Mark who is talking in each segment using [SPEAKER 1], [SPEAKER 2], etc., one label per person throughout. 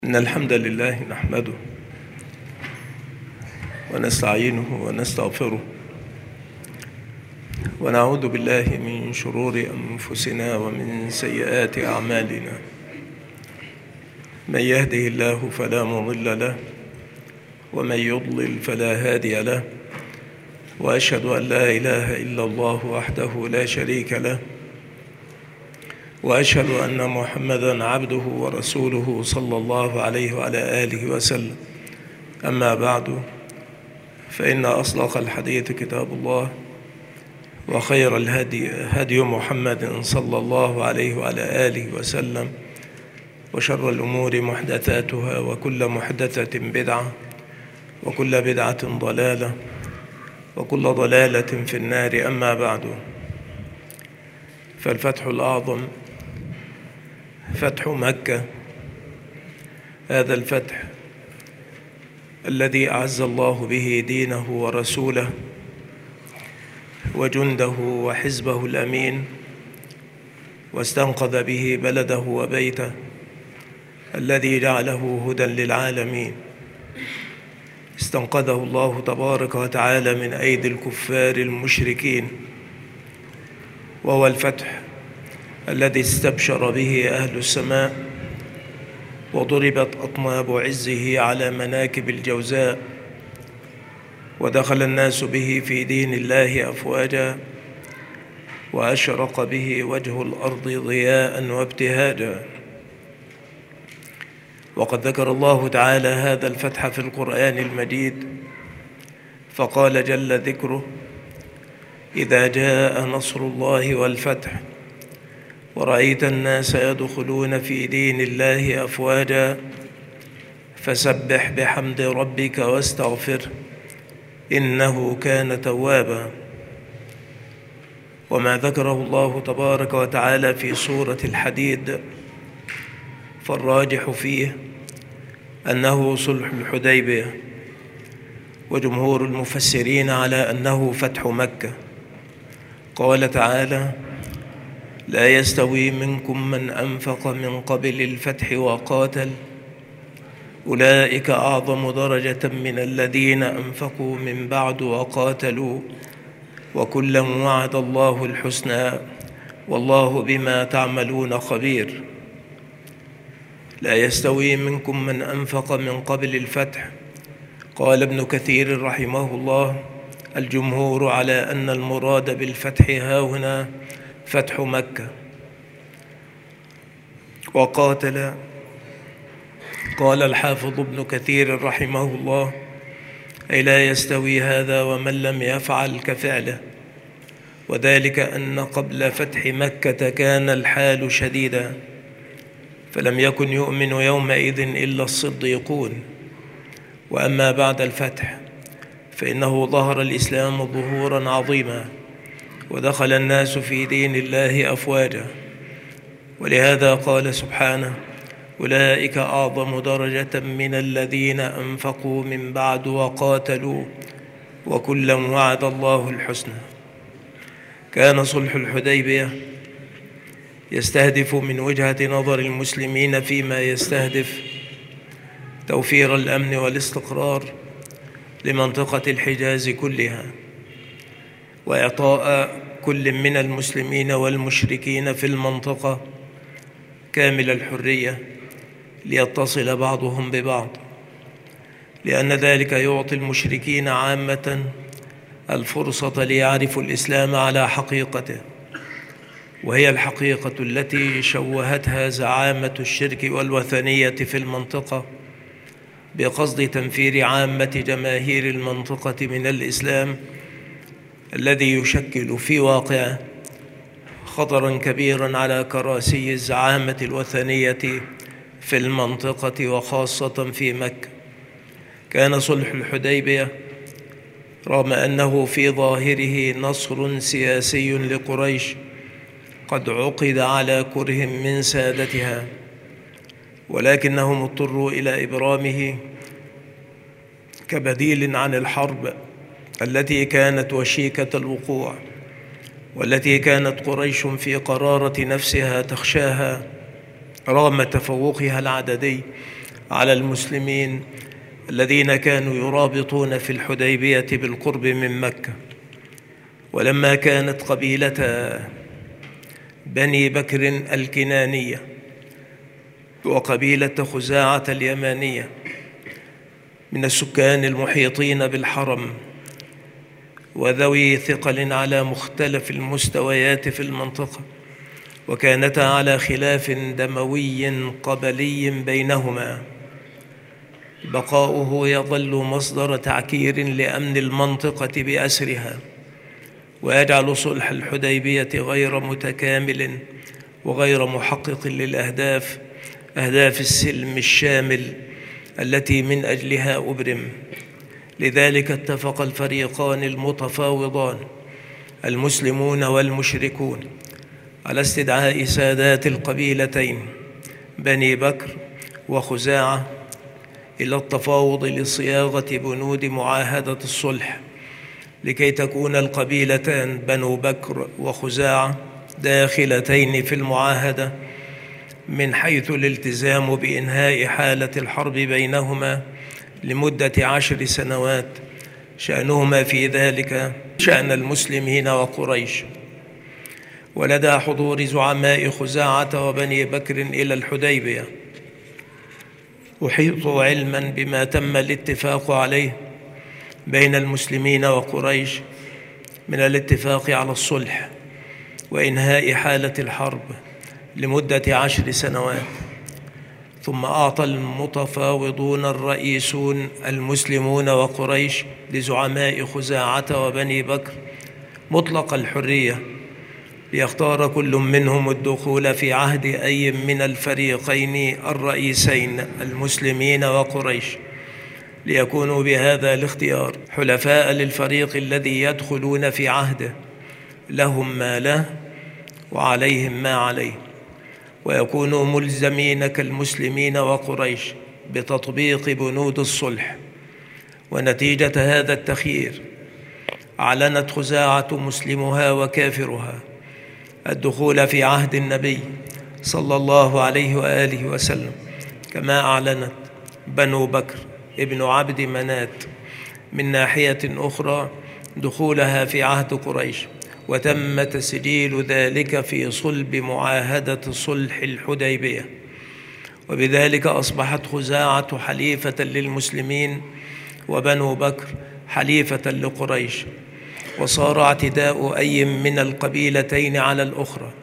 [SPEAKER 1] إن الحمد لله نحمده ونستعينه ونستغفره ونعوذ بالله من شرور أنفسنا ومن سيئات أعمالنا. من يهده الله فلا مضل له ومن يضلل فلا هادي له، وأشهد أن لا إله إلا الله وحده لا شريك له، وأشهد أن محمدًا عبده ورسوله صلى الله عليه وعلى آله وسلم. أما بعد، فإن أصدق الحديث كتاب الله، وخير الهدي هدي محمد صلى الله عليه وعلى آله وسلم، وشر الأمور محدثاتها، وكل محدثة بدعة، وكل بدعة ضلالة، وكل ضلالة في النار. أما بعد، فالفتح الأعظم فتح مكة، هذا الفتح الذي أعز الله به دينه ورسوله وجنده وحزبه الأمين، واستنقذ به بلده وبيته الذي جعله هدى للعالمين. استنقذه الله تبارك وتعالى من أيدي الكفار المشركين، وهو الفتح الذي استبشر به أهل السماء، وضربت أطناب عزه على مناكب الجوزاء، ودخل الناس به في دين الله أفواجا، وأشرق به وجه الأرض ضياء وابتهاجا. وقد ذكر الله تعالى هذا الفتح في القرآن المجيد، فقال جل ذكره: إذا جاء نصر الله والفتح ورأيت الناس يدخلون في دين الله أفواجا فسبح بحمد ربك واستغفره إنه كان توابا. وما ذكره الله تبارك وتعالى في سورة الحديد فالراجح فيه أنه صلح الحديبية، وجمهور المفسرين على أنه فتح مكة. قال تعالى: لا يستوي منكم من أنفق من قبل الفتح وقاتل أولئك أعظم درجة من الذين أنفقوا من بعد وقاتلوا وكلا وعد الله الحسنى والله بما تعملون خبير. لا يستوي منكم من أنفق من قبل الفتح. قال ابن كثير رحمه الله: الجمهور على أن المراد بالفتح هاهنا فتح مكة. وقاتل. قال الحافظ ابن كثير رحمه الله: أي لا يستوي هذا ومن لم يفعل كفعله، وذلك أن قبل فتح مكة كان الحال شديدا، فلم يكن يؤمن يومئذ إلا الصديقون، وأما بعد الفتح فإنه ظهر الإسلام ظهورا عظيما، ودخل الناس في دين الله أفواجا. ولهذا قال سبحانه: أولئك أعظم درجة من الذين أنفقوا من بعد وقاتلوا وكلا وعد الله الحسنى. كان صلح الحديبية يستهدف من وجهة نظر المسلمين فيما يستهدف توفير الأمن والاستقرار لمنطقة الحجاز كلها، وإعطاء كل من المسلمين والمشركين في المنطقة كامل الحرية ليتصل بعضهم ببعض، لأن ذلك يعطي المشركين عامة الفرصة ليعرفوا الإسلام على حقيقته، وهي الحقيقة التي شوهتها زعامة الشرك والوثنية في المنطقة بقصد تنفير عامة جماهير المنطقة من الإسلام، الذي يشكل في واقعه خطراً كبيراً على كراسي الزعامة الوثنية في المنطقة وخاصة في مكة. كان صلح الحديبية رغم أنه في ظاهره نصر سياسي لقريش قد عقد على كره من سادتها، ولكنهم اضطروا إلى إبرامه كبديل عن الحرب التي كانت وشيكة الوقوع، والتي كانت قريش في قرارة نفسها تخشاها رغم تفوقها العددي على المسلمين الذين كانوا يرابطون في الحديبية بالقرب من مكة. ولما كانت قبيلة بني بكر الكنانية وقبيلة خزاعة اليمانية من السكان المحيطين بالحرم وذوي ثقل على مختلف المستويات في المنطقة، وكانتا على خلاف دموي قبلي بينهما، بقاؤه يظل مصدر تعكير لأمن المنطقة بأسرها، ويجعل صلح الحديبية غير متكامل وغير محقق للأهداف، أهداف السلم الشامل التي من أجلها أبرم. لذلك اتفق الفريقان المتفاوضان المسلمون والمشركون على استدعاء سادات القبيلتين بني بكر وخزاعة إلى التفاوض لصياغة بنود معاهدة الصلح، لكي تكون القبيلتان بنو بكر وخزاعة داخلتين في المعاهدة من حيث الالتزام بإنهاء حالة الحرب بينهما لمدة 10 سنوات، شأنهما في ذلك شأن المسلمين وقريش. ولدى حضور زعماء خزاعة وبني بكر إلى الحديبية أحيطوا علما بما تم الاتفاق عليه بين المسلمين وقريش من الاتفاق على الصلح وإنهاء حالة الحرب لمدة 10 سنوات. ثم أعطى المتفاوضون الرئيسون المسلمون وقريش لزعماء خزاعة وبني بكر مطلق الحرية ليختار كل منهم الدخول في عهد أي من الفريقين الرئيسين المسلمين وقريش، ليكونوا بهذا الاختيار حلفاء للفريق الذي يدخلون في عهده، لهم ما له وعليهم ما عليه، ويكونوا ملزمين كالمسلمين وقريش بتطبيق بنود الصلح. ونتيجة هذا التخيير أعلنت خزاعة مسلمها وكافرها الدخول في عهد النبي صلى الله عليه وآله وسلم، كما أعلنت بنو بكر ابن عبد منات من ناحية أخرى دخولها في عهد قريش، وتم تسجيل ذلك في صلب معاهدة صلح الحديبية. وبذلك أصبحت خزاعة حليفة للمسلمين وبنو بكر حليفة لقريش، وصار اعتداء أي من القبيلتين على الأخرى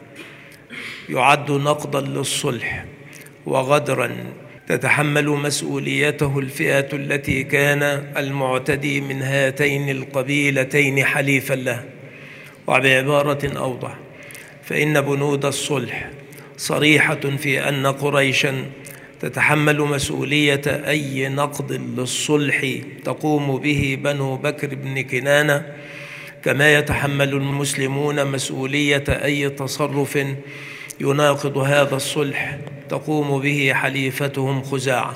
[SPEAKER 1] يعد نقضا للصلح وغدرا تتحمل مسؤوليته الفئة التي كان المعتدي من هاتين القبيلتين حليفا له. وبعبارة أوضح، فإن بنود الصلح صريحة في أن قريشا تتحمل مسؤولية أي نقض للصلح تقوم به بنو بكر بن كنانة، كما يتحمل المسلمون مسؤولية أي تصرف يناقض هذا الصلح تقوم به حليفتهم خزاعة.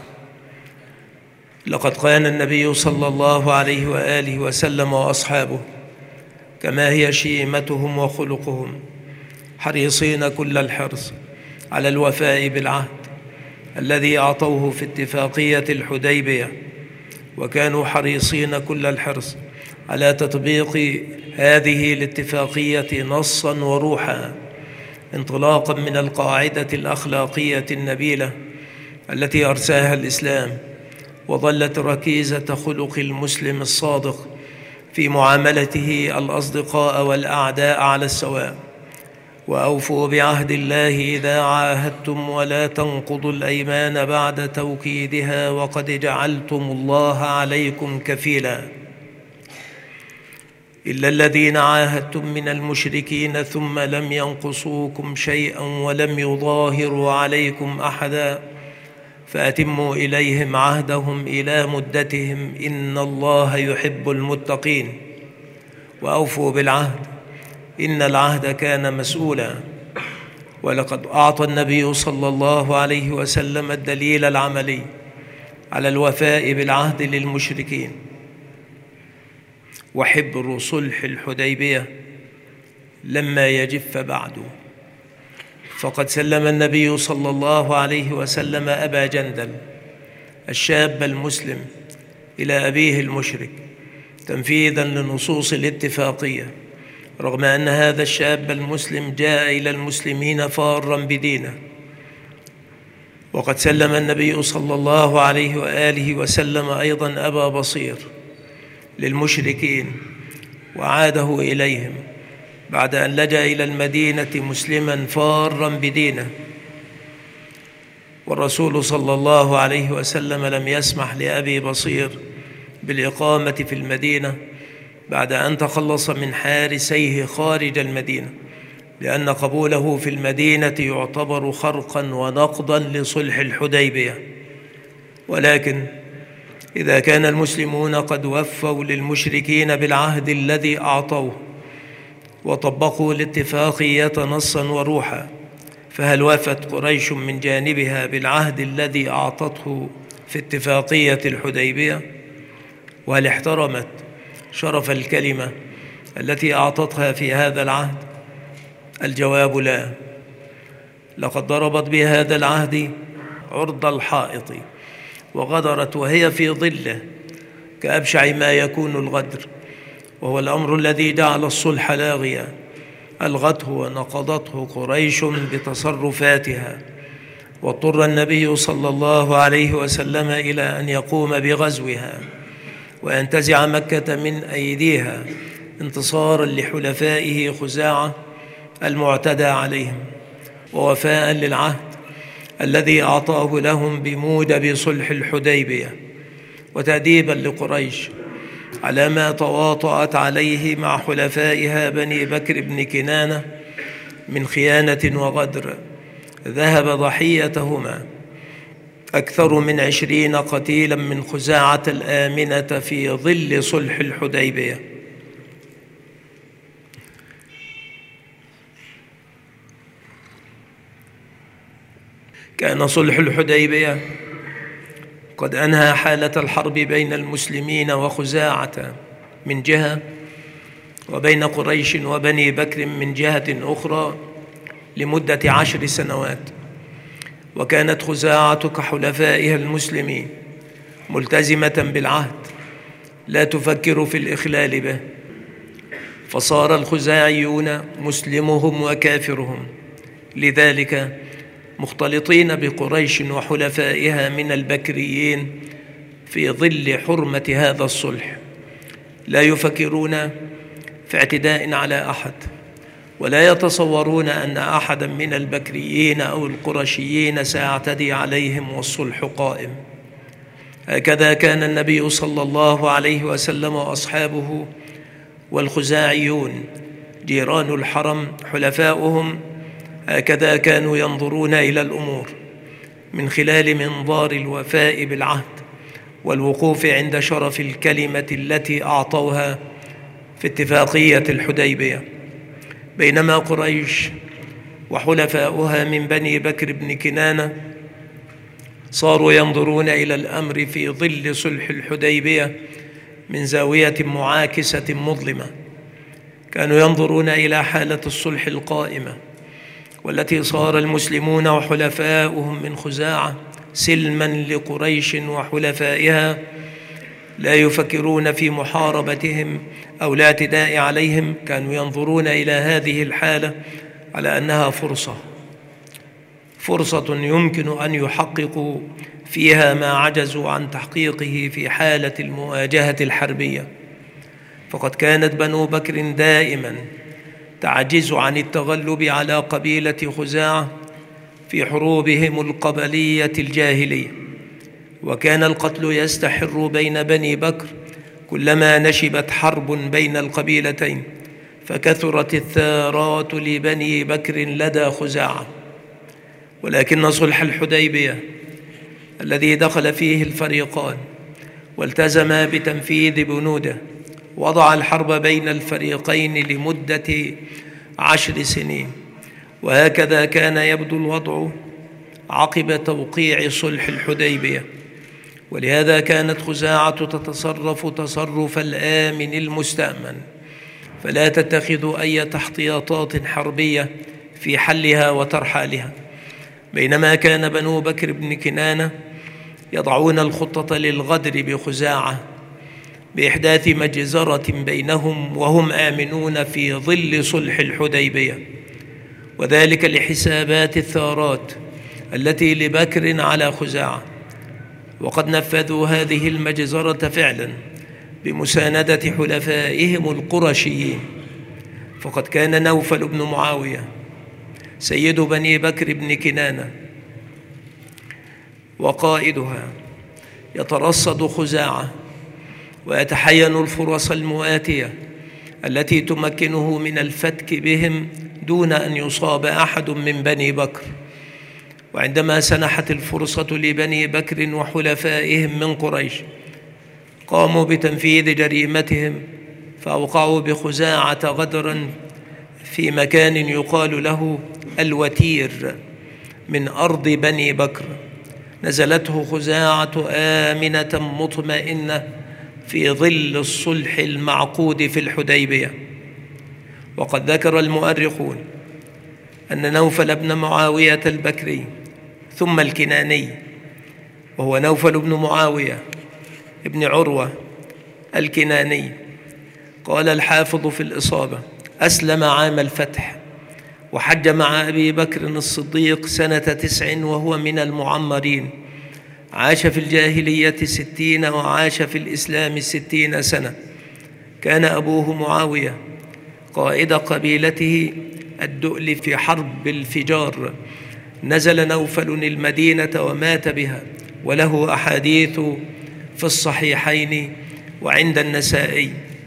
[SPEAKER 1] لقد كان النبي صلى الله عليه وآله وسلم وأصحابه كما هي شيمتهم وخلقهم حريصين كل الحرص على الوفاء بالعهد الذي أعطوه في اتفاقية الحديبية، وكانوا حريصين كل الحرص على تطبيق هذه الاتفاقية نصاً وروحاً، انطلاقاً من القاعدة الأخلاقية النبيلة التي أرساها الإسلام، وظلت ركيزة خلق المسلم الصادق في معاملته الأصدقاء والأعداء على السواء. وأوفوا بعهد الله إذا عاهدتم ولا تنقضوا الأيمان بعد توكيدها وقد جعلتم الله عليكم كفيلا، إلا الذين عاهدتم من المشركين ثم لم ينقصوكم شيئا ولم يظاهروا عليكم أحدا فأتموا إليهم عهدهم إلى مدتهم إن الله يحب المتقين. وأوفوا بالعهد إن العهد كان مسؤولا. ولقد أعطى النبي صلى الله عليه وسلم الدليل العملي على الوفاء بالعهد للمشركين. وحبر صلح الحديبية لما يجف بعد، فقد سلم النبي صلى الله عليه وسلم أبا جندل الشاب المسلم إلى أبيه المشرك تنفيذا لنصوص الاتفاقية، رغم أن هذا الشاب المسلم جاء إلى المسلمين فارا بدينه. وقد سلم النبي صلى الله عليه وآله وسلم أيضا أبا بصير للمشركين وعاده إليهم بعد أن لجأ إلى المدينة مسلما فارا بدينه. والرسول صلى الله عليه وسلم لم يسمح لأبي بصير بالإقامة في المدينة بعد أن تخلص من حارسيه خارج المدينة، لأن قبوله في المدينة يعتبر خرقا ونقضا لصلح الحديبية. ولكن إذا كان المسلمون قد وفوا للمشركين بالعهد الذي أعطوه وطبقوا الاتفاقية نصا وروحا، فهل وفت قريش من جانبها بالعهد الذي أعطته في اتفاقية الحديبية؟ وهل احترمت شرف الكلمة التي أعطتها في هذا العهد؟ الجواب لا. لقد ضربت بهذا العهد عرض الحائط وغدرت وهي في ظله كأبشع ما يكون الغدر، وهو الأمر الذي جعل الصلح لاغيا. ألغته ونقضته قريش بتصرفاتها، واضطر النبي صلى الله عليه وسلم إلى أن يقوم بغزوها وينتزع مكة من أيديها انتصارا لحلفائه خزاعة المعتدى عليهم، ووفاء للعهد الذي أعطاه لهم بموجب صلح الحديبية، وتأديبا لقريش على ما تواطأت عليه مع حلفائها بني بكر بن كنانة من خيانة وغدر. ذهب ضحيتهما أكثر من 20 قتيلا من خزاعة الآمنة في ظل صلح الحديبية. كان صلح الحديبية قد أنهى حالة الحرب بين المسلمين وخزاعة من جهة، وبين قريش وبني بكر من جهة أخرى لمدة 10 سنوات. وكانت خزاعة كحلفائها المسلمين ملتزمة بالعهد لا تفكر في الإخلال به، فصار الخزاعيون مسلمهم وكافرهم لذلك مختلطين بقريش وحلفائها من البكريين في ظل حرمة هذا الصلح، لا يفكرون في اعتداء على أحد، ولا يتصورون أن أحدا من البكريين أو القرشيين سيعتدي عليهم والصلح قائم. هكذا كان النبي صلى الله عليه وسلم وأصحابه والخزاعيون جيران الحرم حلفاؤهم، هكذا كانوا ينظرون إلى الأمور من خلال منظار الوفاء بالعهد والوقوف عند شرف الكلمة التي أعطوها في اتفاقية الحديبية، بينما قريش وحلفاؤها من بني بكر بن كنانة صاروا ينظرون إلى الأمر في ظل صلح الحديبية من زاوية معاكسة مظلمة. كانوا ينظرون إلى حالة الصلح القائمة والتي صار المسلمون وحلفاؤهم من خزاعة سلما لقريش وحلفائها، لا يفكرون في محاربتهم أو الاعتداء عليهم. كانوا ينظرون إلى هذه الحالة على أنها فرصة يمكن أن يحققوا فيها ما عجزوا عن تحقيقه في حالة المواجهة الحربية. فقد كانت بنو بكر دائما تعجز عن التغلب على قبيلة خزاعة في حروبهم القبلية الجاهلية، وكان القتل يستحر بين بني بكر كلما نشبت حرب بين القبيلتين، فكثرت الثارات لبني بكر لدى خزاعة. ولكن صلح الحديبية الذي دخل فيه الفريقان والتزم بتنفيذ بنوده وضع الحرب بين الفريقين لمدة 10 سنين، وهكذا كان يبدو الوضع عقب توقيع صلح الحديبية. ولهذا كانت خزاعة تتصرف تصرف الآمن المستأمن، فلا تتخذ أي تحتياطات حربية في حلها وترحالها، بينما كان بنو بكر بن كنانة يضعون الخطة للغدر بخزاعة بإحداث مجزرة بينهم وهم آمنون في ظل صلح الحديبية، وذلك لحسابات الثارات التي لبكر على خزاعة. وقد نفذوا هذه المجزرة فعلا بمساندة حلفائهم القرشيين، فقد كان نوفل بن معاوية سيد بني بكر بن كنانة وقائدها يترصد خزاعة ويتحين الفرص المؤاتية التي تمكنه من الفتك بهم دون أن يصاب أحد من بني بكر. وعندما سنحت الفرصة لبني بكر وحلفائهم من قريش قاموا بتنفيذ جريمتهم، فأوقعوا بخزاعة غدرا في مكان يقال له الوتير من أرض بني بكر. نزلته خزاعة آمنة مطمئنة في ظل الصلح المعقود في الحديبية. وقد ذكر المؤرخون أن نوفل بن معاوية البكري ثم الكناني، وهو نوفل بن معاوية ابن عروة الكناني، قال الحافظ في الإصابة: أسلم عام الفتح وحج مع أبي بكر الصديق سنة 9 وهو من المعمرين. عاش في الجاهلية 60 وعاش في الإسلام 60 سنة. كان أبوه معاوية قائد قبيلته الدؤل في حرب الفجار. نزل نوفل المدينة ومات بها، وله أحاديث في الصحيحين وعند النسائي.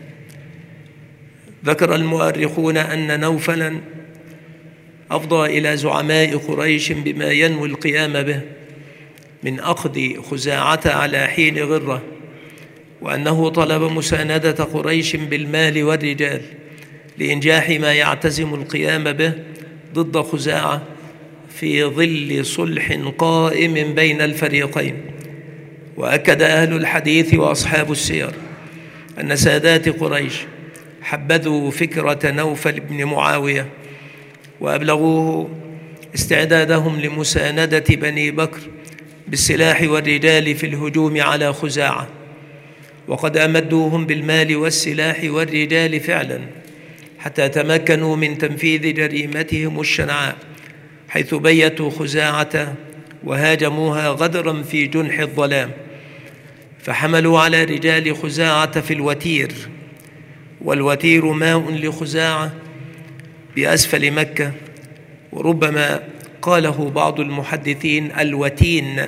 [SPEAKER 1] ذكر المؤرخون أن نوفلا أفضى إلى زعماء قريش بما ينوي القيام به من أخذ خزاعة على حين غرة، وأنه طلب مساندة قريش بالمال والرجال لإنجاح ما يعتزم القيام به ضد خزاعة في ظل صلح قائم بين الفريقين. وأكد أهل الحديث وأصحاب السير أن سادات قريش حبذوا فكرة نوفل بن معاوية وأبلغوه استعدادهم لمساندة بني بكر بالسلاح والرجال في الهجوم على خزاعة. وقد أمدوهم بالمال والسلاح والرجال فعلا حتى تمكنوا من تنفيذ جريمتهم الشنعاء، حيث بيتوا خزاعة وهاجموها غدرا في جنح الظلام، فحملوا على رجال خزاعة في الوتير. والوتير ماء لخزاعة بأسفل مكة، وربما قاله بعض المحدثين الوتين.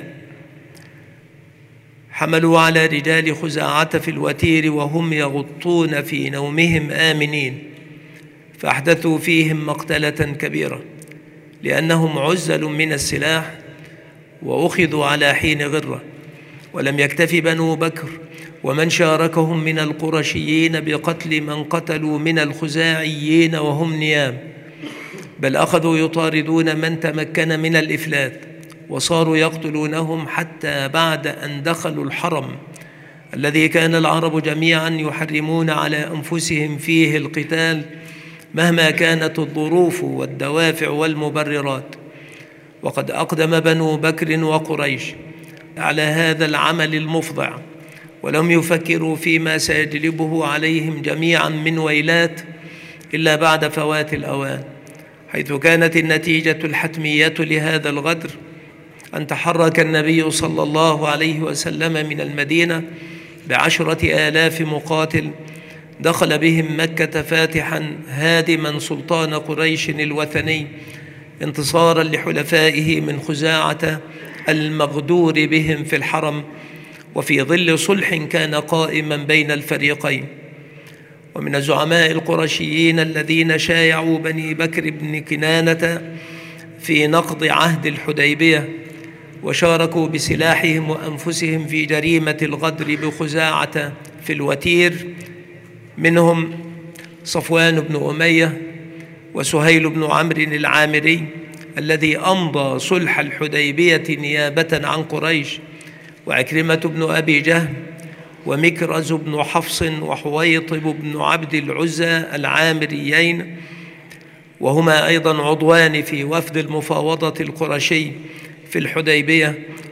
[SPEAKER 1] حملوا على رجال خزاعة في الوتير وهم يغطون في نومهم آمنين، فأحدثوا فيهم مقتلة كبيرة لأنهم عزل من السلاح وأخذوا على حين غرة. ولم يكتف بنو بكر ومن شاركهم من القرشيين بقتل من قتلوا من الخزاعيين وهم نيام، بل أخذوا يطاردون من تمكن من الإفلات، وصاروا يقتلونهم حتى بعد أن دخلوا الحرم الذي كان العرب جميعا يحرمون على أنفسهم فيه القتال مهما كانت الظروف والدوافع والمبررات. وقد أقدم بنو بكر وقريش على هذا العمل المفضع، ولم يفكروا فيما سيجلبه عليهم جميعا من ويلات إلا بعد فوات الأوان، حيث كانت النتيجة الحتمية لهذا الغدر أن تحرك النبي صلى الله عليه وسلم من المدينة ب10,000 مقاتل، دخل بهم مكة فاتحا هادما سلطان قريش الوثني، انتصارا لحلفائه من خزاعة المغدور بهم في الحرم، وفي ظل صلح كان قائما بين الفريقين. ومن الزعماء القرشيين الذين شايعوا بني بكر بن كنانة في نقض عهد الحديبية وشاركوا بسلاحهم وأنفسهم في جريمة الغدر بخزاعة في الوتير، منهم صفوان بن أمية وسهيل بن عمرو العامري الذي أمضى صلح الحديبية نيابة عن قريش، وعكرمة بن أبي جهل، ومكرز بن حفص، وحويطب بن عبد العزى العامريين، وهما أيضا عضوان في وفد المفاوضة القرشي في الحديبية،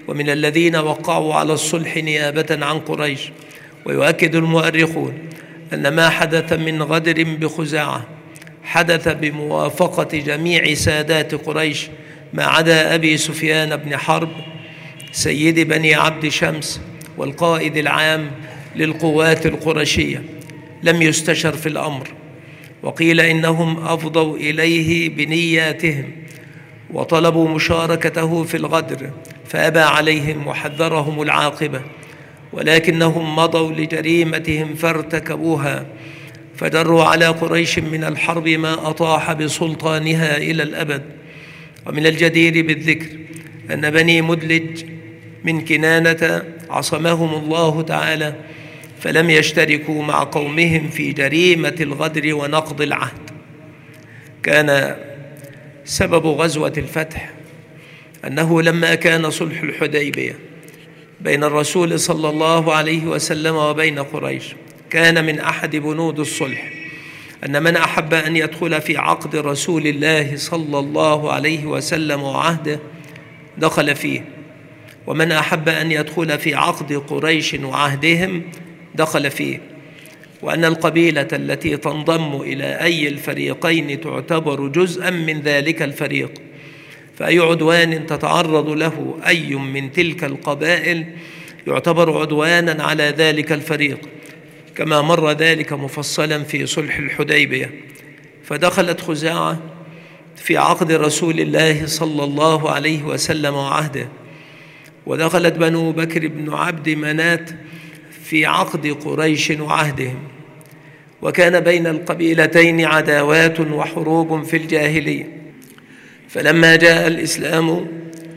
[SPEAKER 1] ومن الذين وقعوا على الصلح نيابة عن قريش. ويؤكد المؤرخون أن ما حدث من غدر بخزاعة حدث بموافقة جميع سادات قريش ما عدا أبي سفيان بن حرب سيد بني عبد شمس والقائد العام للقوات القرشية. لم يستشر في الأمر، وقيل إنهم أفضوا إليه بنياتهم وطلبوا مشاركته في الغدر فأبى عليهم وحذرهم العاقبة، ولكنهم مضوا لجريمتهم فارتكبوها، فجروا على قريش من الحرب ما أطاح بسلطانها إلى الأبد. ومن الجدير بالذكر أن بني مدلج من كنانة عصمهم الله تعالى، فلم يشتركوا مع قومهم في جريمة الغدر ونقض العهد. كان سبب غزوة الفتح أنه لما كان صلح الحديبية بين الرسول صلى الله عليه وسلم وبين قريش، كان من أحد بنود الصلح أن من أحب أن يدخل في عقد رسول الله صلى الله عليه وسلم وعهده دخل فيه، ومن أحب أن يدخل في عقد قريش وعهدهم دخل فيه، وأن القبيلة التي تنضم إلى أي الفريقين تعتبر جزءا من ذلك الفريق، فأي عدوان تتعرض له أي من تلك القبائل يعتبر عدوانا على ذلك الفريق، كما مر ذلك مفصلا في صلح الحديبية. فدخلت خزاعة في عقد رسول الله صلى الله عليه وسلم وعهده، ودخلت بنو بكر بن عبد منات في عقد قريش وعهدهم، وكان بين القبيلتين عداوات وحروب في الجاهلية. فلما جاء الإسلام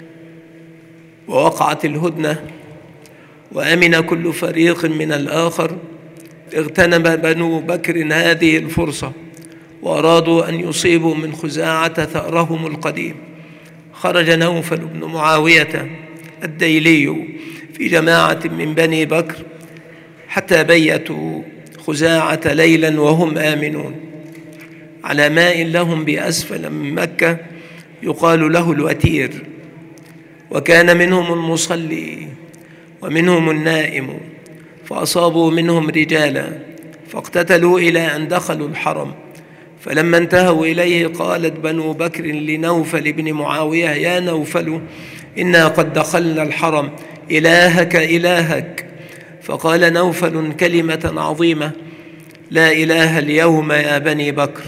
[SPEAKER 1] ووقعت الهدنة وأمن كل فريق من الآخر، اغتنم بنو بكر هذه الفرصة وأرادوا أن يصيبوا من خزاعة ثأرهم القديم. خرج نوفل بن معاوية الديلي في جماعة من بني بكر حتى بيتوا خزاعة ليلا وهم آمنون على ماء لهم بأسفل من مكة يقال له الوتير، وكان منهم المصلي ومنهم النائم، فأصابوا منهم رجالا فاقتتلوا إلى أن دخلوا الحرم. فلما انتهوا إليه قالت بنو بكر لنوفل بن معاوية: يا نوفل، إنا قد دخلنا الحرم، إلهك إلهك. فقال نوفل كلمة عظيمة: لا إله اليوم يا بني بكر،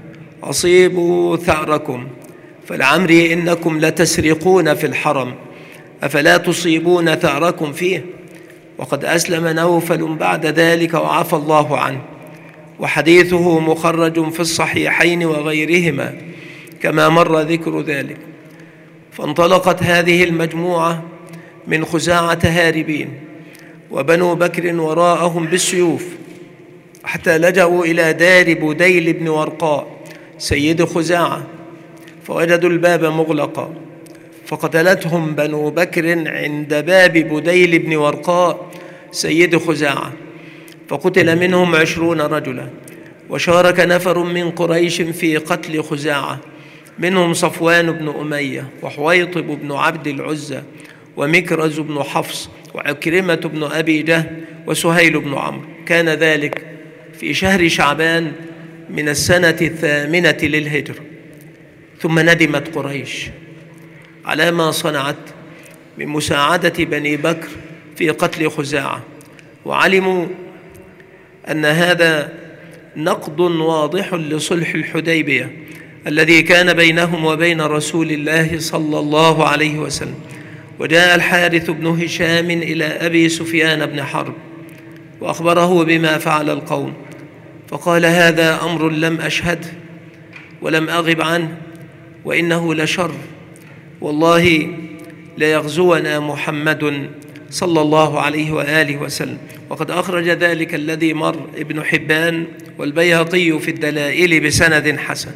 [SPEAKER 1] أصيبوا ثأركم، فلعمري إنكم لتسرقون في الحرم، أفلا تصيبون ثأركم فيه؟ وقد أسلم نوفل بعد ذلك وعفى الله عنه، وحديثه مخرج في الصحيحين وغيرهما كما مر ذكر ذلك. فانطلقت هذه المجموعة من خزاعة هاربين، وبنو بكر وراءهم بالسيوف، حتى لجأوا إلى دار بديل بن ورقاء سيد خزاعة، فوجدوا الباب مغلقا، فقتلتهم بنو بكر عند باب بديل بن ورقاء سيد خزاعة، فقتل منهم 20 رجلا. وشارك نفر من قريش في قتل خزاعة، منهم صفوان بن أمية وحويطب بن عبد العزى ومكرز بن حفص وعكرمة بن أبي جهل وسهيل بن عمرو. كان ذلك في شهر شعبان من السنة 8 للهجرة. ثم ندمت قريش على ما صنعت من مساعدة بني بكر في قتل خزاعة، وعلموا أن هذا نقض واضح لصلح الحديبية الذي كان بينهم وبين رسول الله صلى الله عليه وسلم. وجاء الحارث بن هشام إلى أبي سفيان بن حرب وأخبره بما فعل القوم، فقال: هذا أمر لم أشهده ولم أغب عنه، وإنه لشر، والله ليغزونا محمد صلى الله عليه وآله وسلم. وقد أخرج ذلك الذي مر ابن حبان والبيهقي في الدلائل بسند حسن.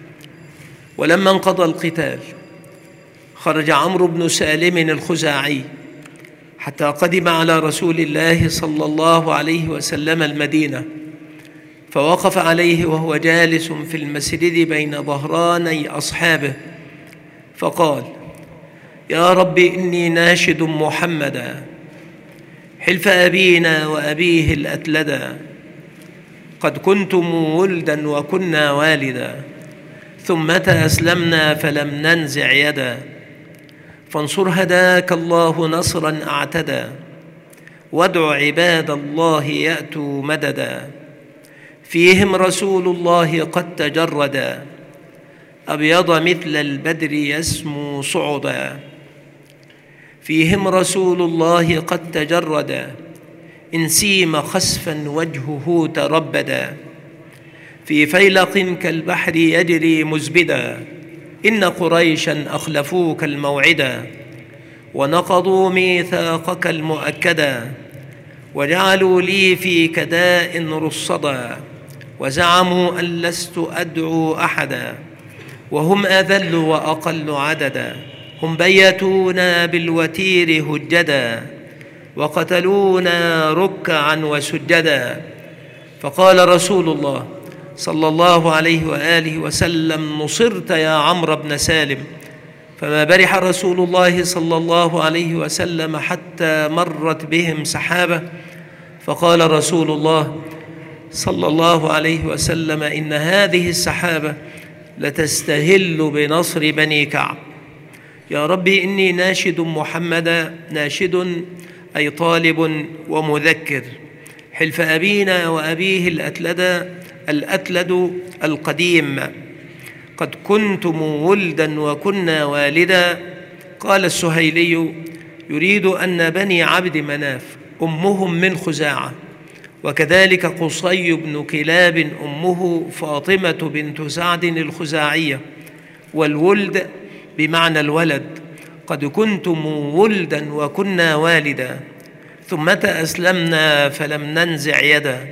[SPEAKER 1] ولما انقضى القتال خرج عمرو بن سالم الخزاعي حتى قدم على رسول الله صلى الله عليه وسلم المدينة، فوقف عليه وهو جالس في المسجد بين ظهراني أصحابه، فقال: يا رب إني ناشد محمدا حلف أبينا وأبيه الأتلدا، قد كنتم ولدا وكنا والدا، ثم أسلمنا فلم ننزع يدا، فانصر هداك الله نصرا أعتدى، وادع عباد الله يأتوا مددا، فيهم رسول الله قد تجردا، أبيض مثل البدر يسمو صعدا، فيهم رسول الله قد تجردا، إن سيم خسفا وجهه تربدا، في فيلق كالبحر يجري مزبدا، إن قريشا أخلفوك الموعدا، ونقضوا ميثاقك المؤكدا، وجعلوا لي في كداء رصدا، وزعموا أن لست أدعو أحدا، وهم أذل وأقل عددا، هم بيتونا بالوتير هجدا، وقتلونا ركعا وسجدا. فقال رسول الله صلى الله عليه وآله وسلم: نصرت يا عمرو بن سالم. فما برح رسول الله صلى الله عليه وسلم حتى مرت بهم سحابة، فقال رسول الله صلى الله عليه وسلم: إن هذه السحابة لتستهل بنصر بني كعب. يا ربي إني ناشد محمدا، ناشد أي طالب ومذكر، حلف أبينا وأبيه الأتلد القديم، قد كنتم ولدا وكنا والدا. قال السهيلي: يريد أن بني عبد مناف أمهم من خزاعة، وكذلك قصي بن كلاب أمه فاطمة بنت سعد الخزاعية، والولد بمعنى الولد، قد كنتم ولدا وكنا والدا، ثم أسلمنا فلم ننزع يدا،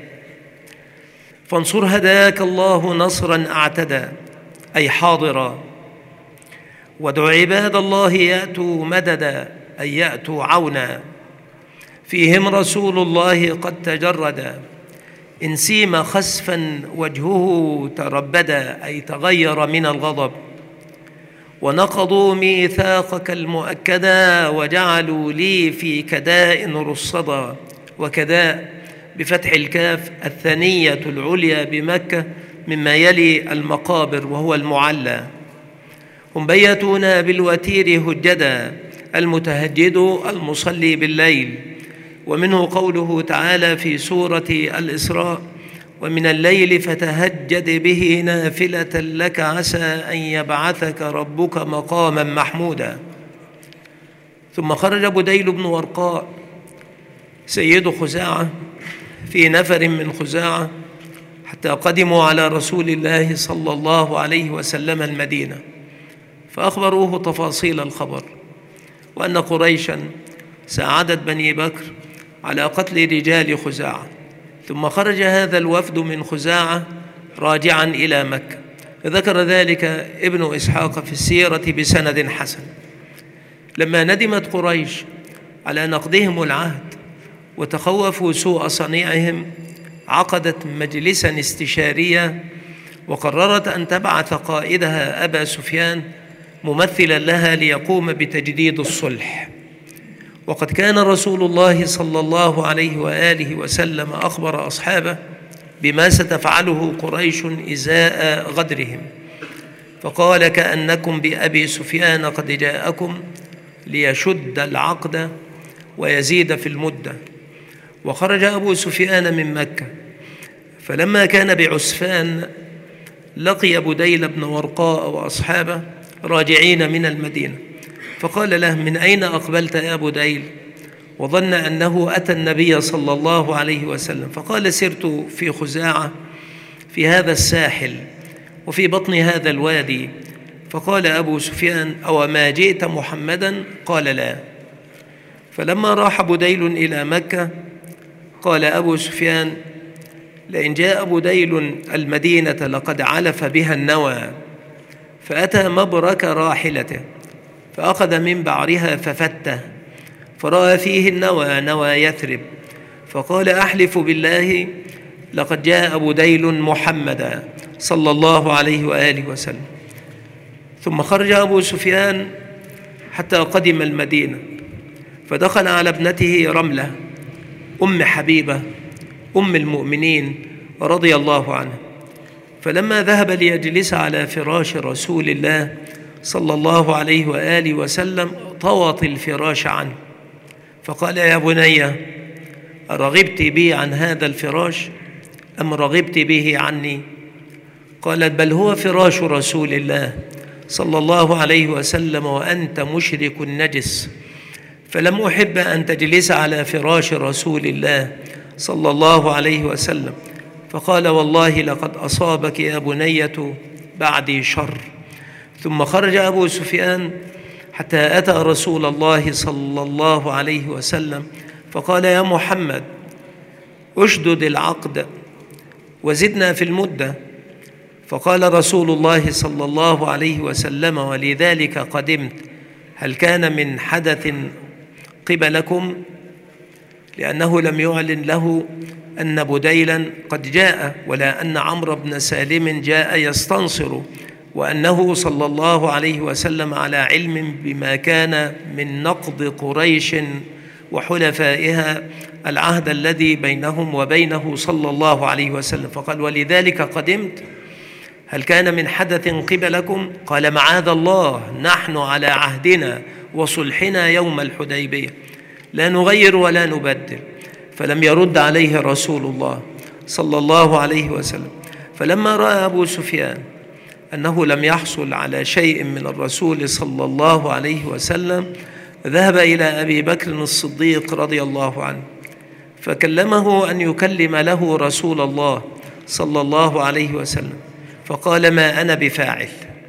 [SPEAKER 1] فانصر هداك الله نصرا أعتدى أي حاضرا، وادع عباد الله يأتوا مددا أي يأتوا عونا، فيهم رسول الله قد تجردا، إن سيم خسفا وجهه تربدا أي تغير من الغضب، ونقضوا ميثاقك المؤكدا، وجعلوا لي في كداء رصدا. وكداء بفتح الكاف الثانية العليا بمكة، مما يلي المقابر وهو المعلى. هم بيتونا بالوتير هجدا، المتهجد المصلي بالليل، ومنه قوله تعالى في سورة الإسراء: ومن الليل فتهجد به نافلة لك عسى أن يبعثك ربك مقاما محمودا. ثم خرج بديل بن ورقاء سيد خزاعة في نفر من خزاعة حتى قدموا على رسول الله صلى الله عليه وسلم المدينة، فأخبروه تفاصيل الخبر، وأن قريشا ساعدت بني بكر على قتل رجال خزاعة. ثم خرج هذا الوفد من خزاعة راجعا إلى مكة، ذكر ذلك ابن إسحاق في السيرة بسند حسن. لما ندمت قريش على نقضهم العهد وتخوفوا سوء صنيعهم، عقدت مجلسا استشاريا، وقررت أن تبعث قائدها أبا سفيان ممثلا لها ليقوم بتجديد الصلح. وقد كان رسول الله صلى الله عليه وآله وسلم أخبر أصحابه بما ستفعله قريش إزاء غدرهم، فقال: كأنكم بأبي سفيان قد جاءكم ليشد العقد ويزيد في المدة. وخرج أبو سفيان من مكة، فلما كان بعسفان لقي بديل بن ورقاء وأصحابه راجعين من المدينة، فقال له: من أين أقبلت يا بديل؟ وظن أنه أتى النبي صلى الله عليه وسلم، فقال: سرت في خزاعة في هذا الساحل وفي بطن هذا الوادي. فقال أبو سفيان: أو ما جئت محمدا؟ قال: لا. فلما راح بديل إلى مكة قال أبو سفيان: لئن جاء بديل المدينة لقد علف بها النوى. فأتى مبرك راحلته فأخذ من بعرها ففته، فرأى فيه النوى نوى يثرب، فقال: أحلف بالله لقد جاء بديل محمدا صلى الله عليه وآله وسلم. ثم خرج أبو سفيان حتى قدم المدينة، فدخل على ابنته رملة أم حبيبة أم المؤمنين رضي الله عنها، فلما ذهب ليجلس على فراش رسول الله صلى الله عليه وآله وسلم طوت الفراش عنه، فقال: يا بني، أرغبت بي عن هذا الفراش أم رغبت به عني؟ قالت: بل هو فراش رسول الله صلى الله عليه وسلم وأنت مشرك نجس، فلم أحب أن تجلس على فراش رسول الله صلى الله عليه وسلم. فقال: والله لقد أصابك يا بنية بعدي شر. ثم خرج أبو سفيان حتى أتى رسول الله صلى الله عليه وسلم فقال: يا محمد، اشدد العقد وزدنا في المدة. فقال رسول الله صلى الله عليه وسلم: ولذلك قدمت، هل كان من حدث قبلكم؟ لأنه لم يعلن له أن بديلا قد جاء، ولا أن عمرو بن سالم جاء يستنصر، وأنه صلى الله عليه وسلم على علم بما كان من نقض قريش وحلفائها العهد الذي بينهم وبينه صلى الله عليه وسلم. فقال: ولذلك قدمت، هل كان من حدث قبلكم؟ قال: معاذ الله، نحن على عهدنا وصلحنا يوم الحديبية، لا نغير ولا نبدل. فلم يرد عليه رسول الله صلى الله عليه وسلم. فلما رأى أبو سفيان أنه لم يحصل على شيء من الرسول صلى الله عليه وسلم ذهب إلى أبي بكر الصديق رضي الله عنه، فكلمه أن يكلم له رسول الله صلى الله عليه وسلم، فقال: ما أنا بفاعل.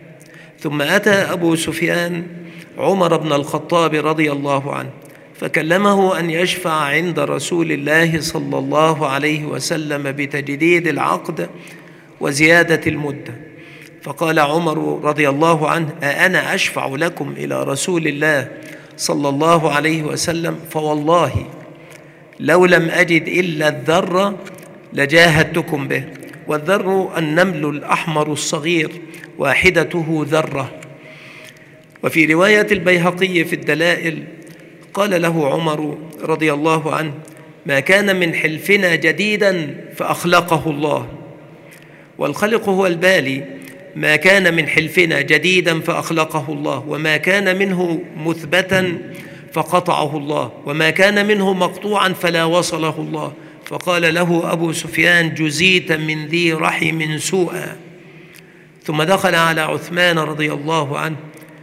[SPEAKER 1] ثم أتى أبو سفيان عمر بن الخطاب رضي الله عنه، فكلمه أن يشفع عند رسول الله صلى الله عليه وسلم بتجديد العقد وزيادة المدة. فقال عمر رضي الله عنه: أنا أشفع لكم إلى رسول الله صلى الله عليه وسلم؟ فوالله لو لم أجد إلا الذر لجاهدتكم به. والذر النمل الأحمر الصغير، واحدته ذرة. وفي رواية البيهقي في الدلائل قال له عمر رضي الله عنه: ما كان من حلفنا جديدا فأخلقه الله. والخلق هو البالي. ما كان من حلفنا جديدا فأخلقه الله، وما كان منه مثبتا فقطعه الله، وما كان منه مقطوعا فلا وصله الله. فقال له أبو سفيان: جزيت من ذي رحم سوءا. ثم دخل على عثمان رضي الله عنه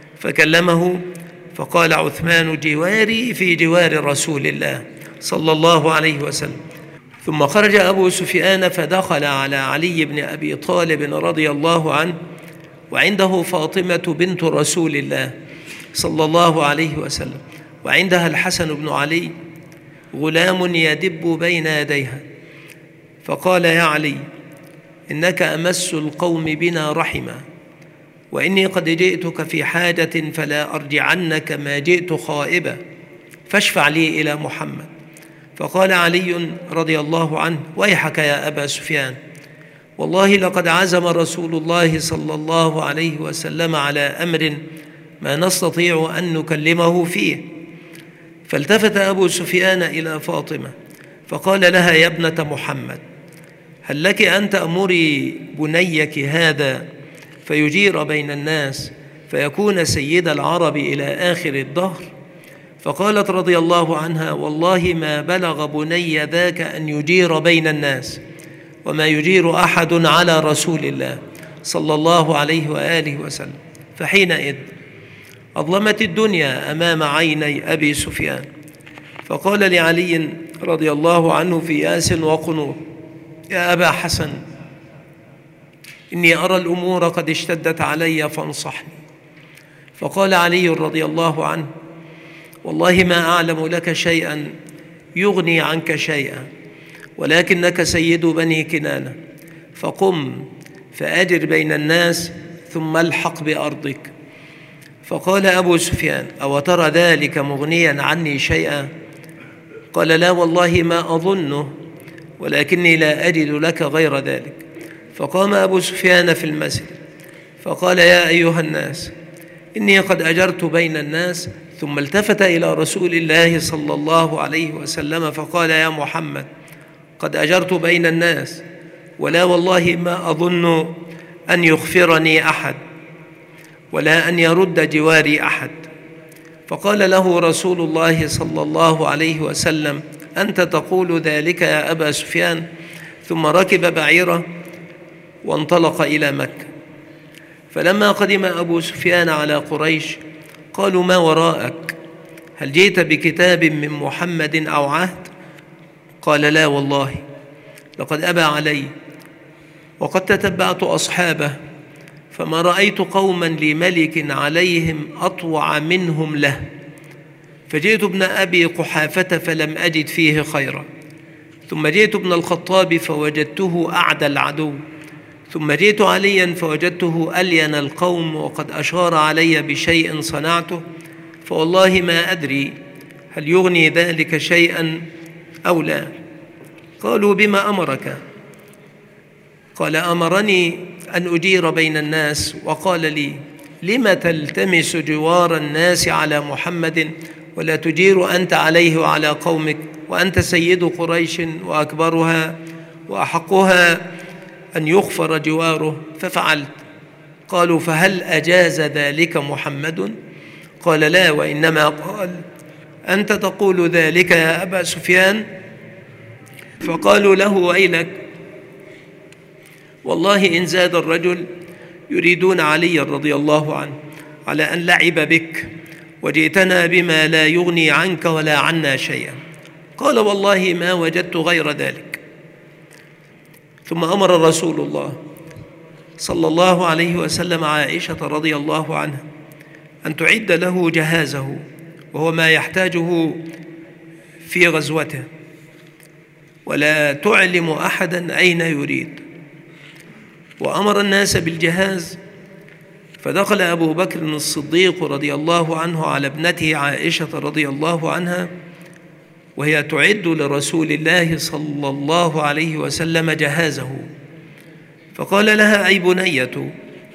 [SPEAKER 1] فكلمه، فقال عثمان: جواري في جوار رسول الله صلى الله عليه وسلم. ثم خرج أبو سفيان فدخل على علي بن أبي طالب رضي الله عنه، وعنده فاطمة بنت رسول الله صلى الله عليه وسلم، وعندها الحسن بن علي غلام يدب بين يديها. فقال: يا علي، إنك أمس القوم بنا رحما، وإني قد جئتك في حاجة فلا أرجعنك ما جئت خائبا، فاشفع لي إلى محمد. فقال علي رضي الله عنه: ويحك يا أبا سفيان، والله لقد عزم رسول الله صلى الله عليه وسلم على أمر ما نستطيع أن نكلمه فيه. فالتفت أبو سفيان إلى فاطمة فقال لها: يا ابنة محمد، هل لك أن تأمري بنيك هذا فيجير بين الناس فيكون سيد العرب إلى آخر الدهر؟ فقالت رضي الله عنها: والله ما بلغ بني ذاك أن يجير بين الناس، وما يجير أحد على رسول الله صلى الله عليه وآله وسلم. فحينئذ أظلمت الدنيا أمام عيني أبي سفيان، فقال لعلي رضي الله عنه في ياس وقنوط: يا أبا حسن، إني أرى الأمور قد اشتدت علي فانصحني. فقال علي رضي الله عنه: والله ما أعلم لك شيئا يغني عنك شيئا، ولكنك سيد بني كنانة، فقم فأجر بين الناس ثم الحق بأرضك. فقال أبو سفيان: أو ترى ذلك مغنيا عني شيئا؟ قال: لا والله ما أظنه، ولكني لا أجد لك غير ذلك. فقام أبو سفيان في المسجد فقال: يا أيها الناس، إني قد أجرت بين الناس. ثم التفت إلى رسول الله صلى الله عليه وسلم فقال: يا محمد، قد أجرت بين الناس، ولا والله ما أظن أن يغفرني أحد ولا أن يرد جواري أحد. فقال له رسول الله صلى الله عليه وسلم: أنت تقول ذلك يا أبا سفيان؟ ثم ركب بعيره وانطلق إلى مكة. فلما قدم أبو سفيان على قريش قالوا: ما وراءك؟ هل جئت بكتاب من محمد أو عهد؟ قال: لا والله، لقد أبى علي، وقد تتبعت أصحابه فما رأيت قوما لملك عليهم أطوع منهم له، فجئت ابن أبي قحافة فلم أجد فيه خيرا، ثم جئت ابن الخطاب فوجدته أعدى العدو، ثم جئت عليا فوجدته ألين القوم وقد أشار علي بشيء صنعته، فوالله ما أدري هل يغني ذلك شيئا أو لا. قالوا: بما أمرك؟ قال: أمرني أن أجير بين الناس، وقال لي: لم تلتمس جوار الناس على محمد ولا تجير أنت عليه وعلى قومك، وأنت سيد قريش وأكبرها وأحقها أن يغفر جواره؟ ففعلت. قالوا: فهل أجاز ذلك محمد؟ قال: لا، وإنما قال: أنت تقول ذلك يا أبا سفيان؟ فقالوا له: ويلك، والله إن زاد الرجل يريدون علي رضي الله عنه على أن لعب بك، وجئتنا بما لا يغني عنك ولا عنا شيئا. قال: والله ما وجدت غير ذلك. ثم أمر رسول الله صلى الله عليه وسلم عائشة رضي الله عنها أن تعد له جهازه وهو ما يحتاجه في غزوته، ولا تعلم أحدا أين يريد. وأمر الناس بالجهاز، فدخل أبو بكر الصديق رضي الله عنه على ابنته عائشة رضي الله عنها وهي تعد لرسول الله صلى الله عليه وسلم جهازه، فقال لها: أي بنية،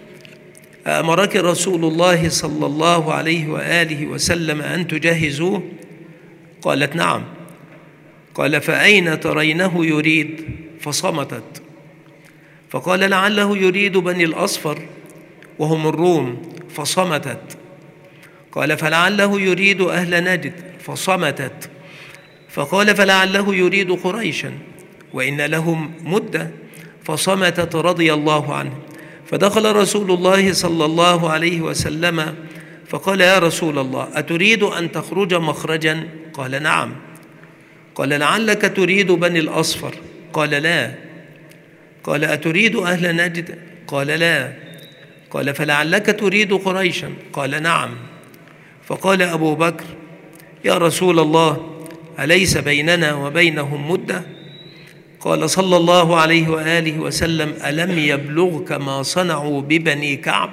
[SPEAKER 1] أأمرك رسول الله صلى الله عليه وآله وسلم أن تجهزوه؟ قالت: نعم. قال: فأين ترينه يريد؟ فصمتت. فقال: لعله يريد بني الأصفر وهم الروم، فصمتت. قال: فلعله يريد أهل نجد، فصمتت. فقال: فلعله يريد قريشا وإن لهم مدة، فصمتت رضي الله عنه. فدخل رسول الله صلى الله عليه وسلم فقال: يا رسول الله، أتريد أن تخرج مخرجا؟ قال: نعم. قال: لعلك تريد بني الأصفر؟ قال: لا. قال: أتريد أهل نجد؟ قال: لا. قال: فلعلك تريد قريشا؟ قال: نعم. فقال أبو بكر: يا رسول الله، أليس بيننا وبينهم مدة؟ قال صلى الله عليه وآله وسلم: ألم يبلغك ما صنعوا ببني كعب؟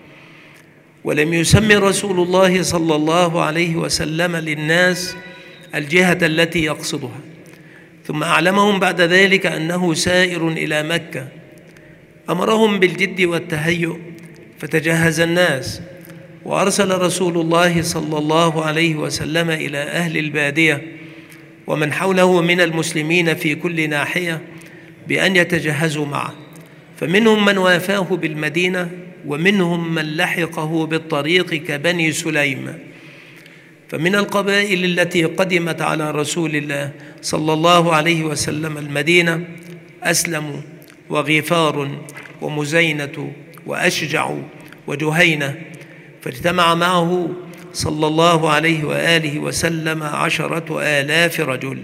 [SPEAKER 1] ولم يسمي رسول الله صلى الله عليه وسلم للناس الجهة التي يقصدها، ثم أعلمهم بعد ذلك أنه سائر إلى مكة. أمرهم بالجد والتهيؤ، فتجهز الناس، وأرسل رسول الله صلى الله عليه وسلم إلى أهل البادية ومن حوله من المسلمين في كل ناحية بأن يتجهزوا معه، فمنهم من وافاه بالمدينة ومنهم من لحقه بالطريق كبني سليم. فمن القبائل التي قدمت على رسول الله صلى الله عليه وسلم المدينة أسلم وغفار ومزينة وأشجع وجهينة، فاجتمع معه صلى الله عليه وآله وسلم 10,000 رجل.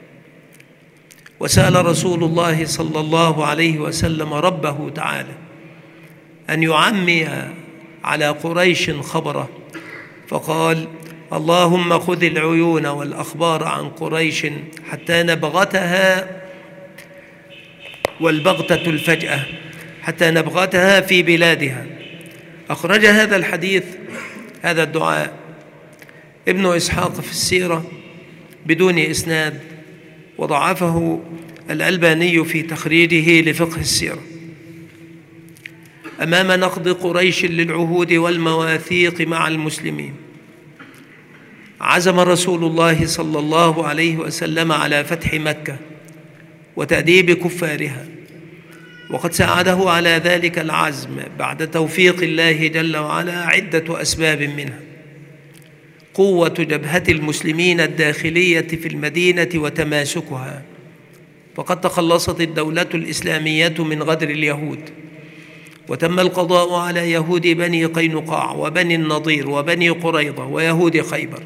[SPEAKER 1] وسأل رسول الله صلى الله عليه وسلم ربه تعالى أن يعمي على قريش خبره، فقال: اللهم خذ العيون والأخبار عن قريش حتى نبغتها، والبغتة الفجأة حتى نبغتها في بلادها. أخرج هذا الحديث، هذا الدعاء، ابن إسحاق في السيرة بدون إسناد، وضعفه الألباني في تخريجه لفقه السيرة. أمام نقض قريش للعهود والمواثيق مع المسلمين، عزم رسول الله صلى الله عليه وسلم على فتح مكة وتأديب كفارها، وقد ساعده على ذلك العزم بعد توفيق الله جل وعلا عدة أسباب، منها قوة جبهة المسلمين الداخلية في المدينة وتماسكها، فقد تخلصت الدولة الإسلامية من غدر اليهود، وتم القضاء على يهود بني قينقاع وبني النضير وبني قريظة ويهود خيبر،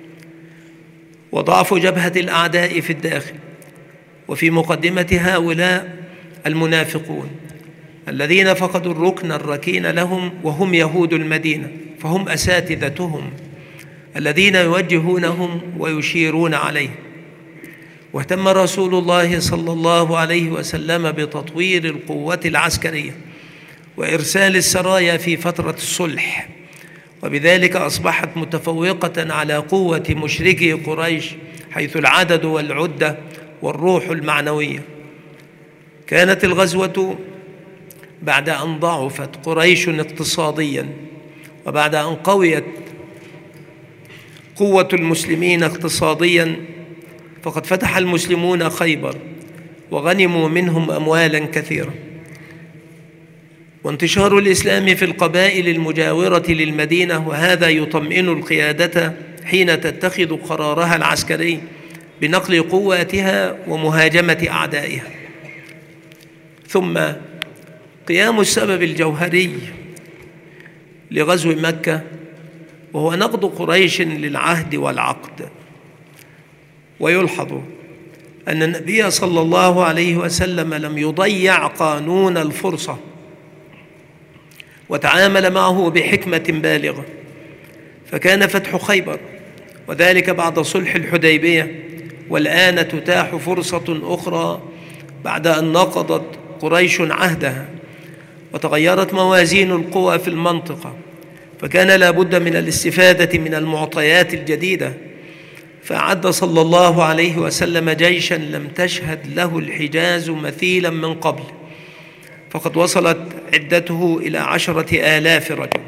[SPEAKER 1] وضعف جبهة الأعداء في الداخل، وفي مقدمة هؤلاء المنافقون الذين فقدوا الركن الركين لهم، وهم يهود المدينة، فهم أساتذتهم الذين يوجهونهم ويشيرون عليهم. واهتم رسول الله صلى الله عليه وسلم بتطوير القوة العسكرية وإرسال السرايا في فترة الصلح، وبذلك أصبحت متفوقة على قوة مشركي قريش حيث العدد والعدة والروح المعنوية. كانت الغزوة بعد أن ضعفت قريش اقتصاديا، وبعد أن قويت قوة المسلمين اقتصاديا، فقد فتح المسلمون خيبر وغنموا منهم أموالا كثيرة. وانتشار الإسلام في القبائل المجاورة للمدينة، وهذا يطمئن القيادة حين تتخذ قرارها العسكري بنقل قواتها ومهاجمة أعدائها. ثم قيام السبب الجوهري لغزو مكة، وهو نقض قريش للعهد والعقد. ويلحظ أن النبي صلى الله عليه وسلم لم يضيع قانون الفرصة، وتعامل معه بحكمة بالغة، فكان فتح خيبر وذلك بعد صلح الحديبية، والآن تتاح فرصة أخرى بعد أن نقضت قريش عهدها وتغيرت موازين القوى في المنطقة، فكان لا بد من الاستفادة من المعطيات الجديدة. فأعد صلى الله عليه وسلم جيشا لم تشهد له الحجاز مثيلا من قبل، فقد وصلت عدته إلى 10,000 رجل.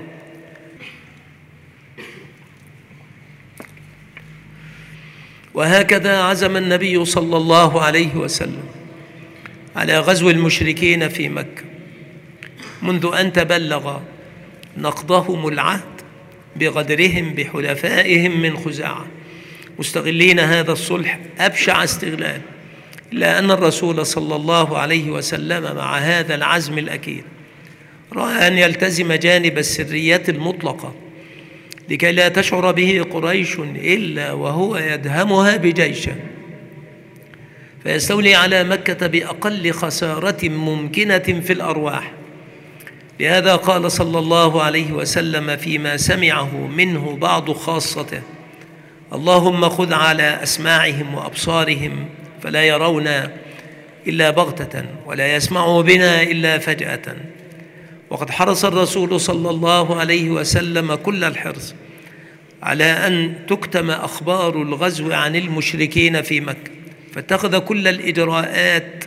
[SPEAKER 1] وهكذا عزم النبي صلى الله عليه وسلم على غزو المشركين في مكة منذ أن تبلغ نقضهم العهد بغدرهم بحلفائهم من خزاعة، مستغلين هذا الصلح أبشع استغلال، إلا أن الرسول صلى الله عليه وسلم مع هذا العزم الأكيد رأى أن يلتزم جانب السريات المطلقة لكي لا تشعر به قريش إلا وهو يدهمها بجيشه، فيستولي على مكة بأقل خسارة ممكنة في الأرواح. لهذا قال صلى الله عليه وسلم فيما سمعه منه بعض خاصته: اللهم خذ على أسماعهم وأبصارهم فلا يرونا إلا بغتة ولا يسمعوا بنا إلا فجأة. وقد حرص الرسول صلى الله عليه وسلم كل الحرص على أن تكتم أخبار الغزو عن المشركين في مكة، فاتخذ كل الإجراءات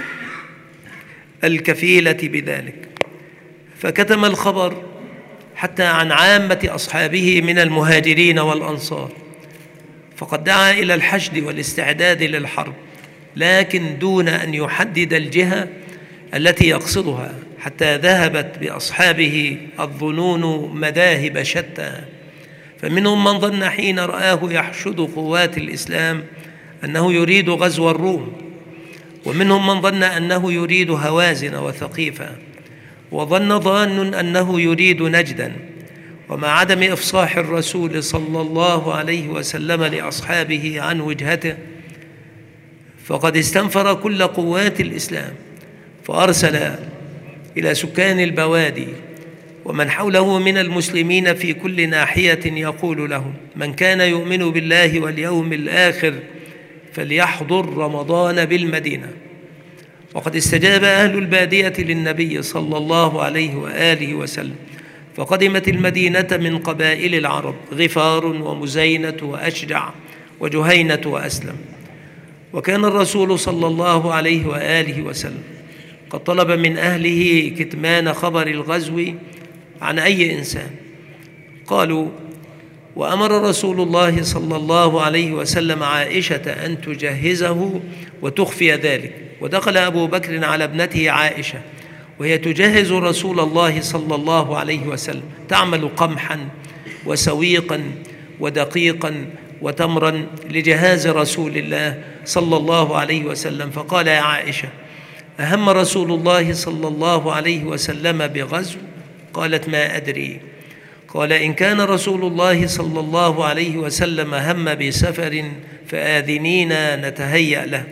[SPEAKER 1] الكفيلة بذلك، فكتم الخبر حتى عن عامة أصحابه من المهاجرين والأنصار، فقد دعا إلى الحشد والاستعداد للحرب، لكن دون أن يحدد الجهة التي يقصدها، حتى ذهبت بأصحابه الظنون مذاهب شتى. فمنهم من ظن حين رآه يحشد قوات الإسلام أنه يريد غزو الروم، ومنهم من ظن أنه يريد هوازن وثقيفا، وظن ظان أنه يريد نجدا. ومع عدم إفصاح الرسول صلى الله عليه وسلم لأصحابه عن وجهته، فقد استنفر كل قوات الإسلام، فأرسل إلى سكان البوادي ومن حوله من المسلمين في كل ناحية يقول لهم: من كان يؤمن بالله واليوم الآخر فليحضر رمضان بالمدينة. وقد استجاب أهل البادية للنبي صلى الله عليه وآله وسلم، فقدمت المدينة من قبائل العرب غفار ومزينة وأشجع وجهينة وأسلم. وكان الرسول صلى الله عليه وآله وسلم قد طلب من أهله كتمان خبر الغزو عن أي إنسان. قالوا: وأمر رسول الله صلى الله عليه وسلم عائشة أن تجهزه وتخفي ذلك. ودخل أبو بكر على ابنته عائشة وهي تجهز رسول الله صلى الله عليه وسلم، تعمل قمحا وسويقا ودقيقا وتمرا لجهاز رسول الله صلى الله عليه وسلم. فقال: يا عائشة، أهم رسول الله صلى الله عليه وسلم بغزو؟ قالت: ما أدري. قال: إن كان رسول الله صلى الله عليه وسلم هم بسفر فآذنينا نتهيأ له.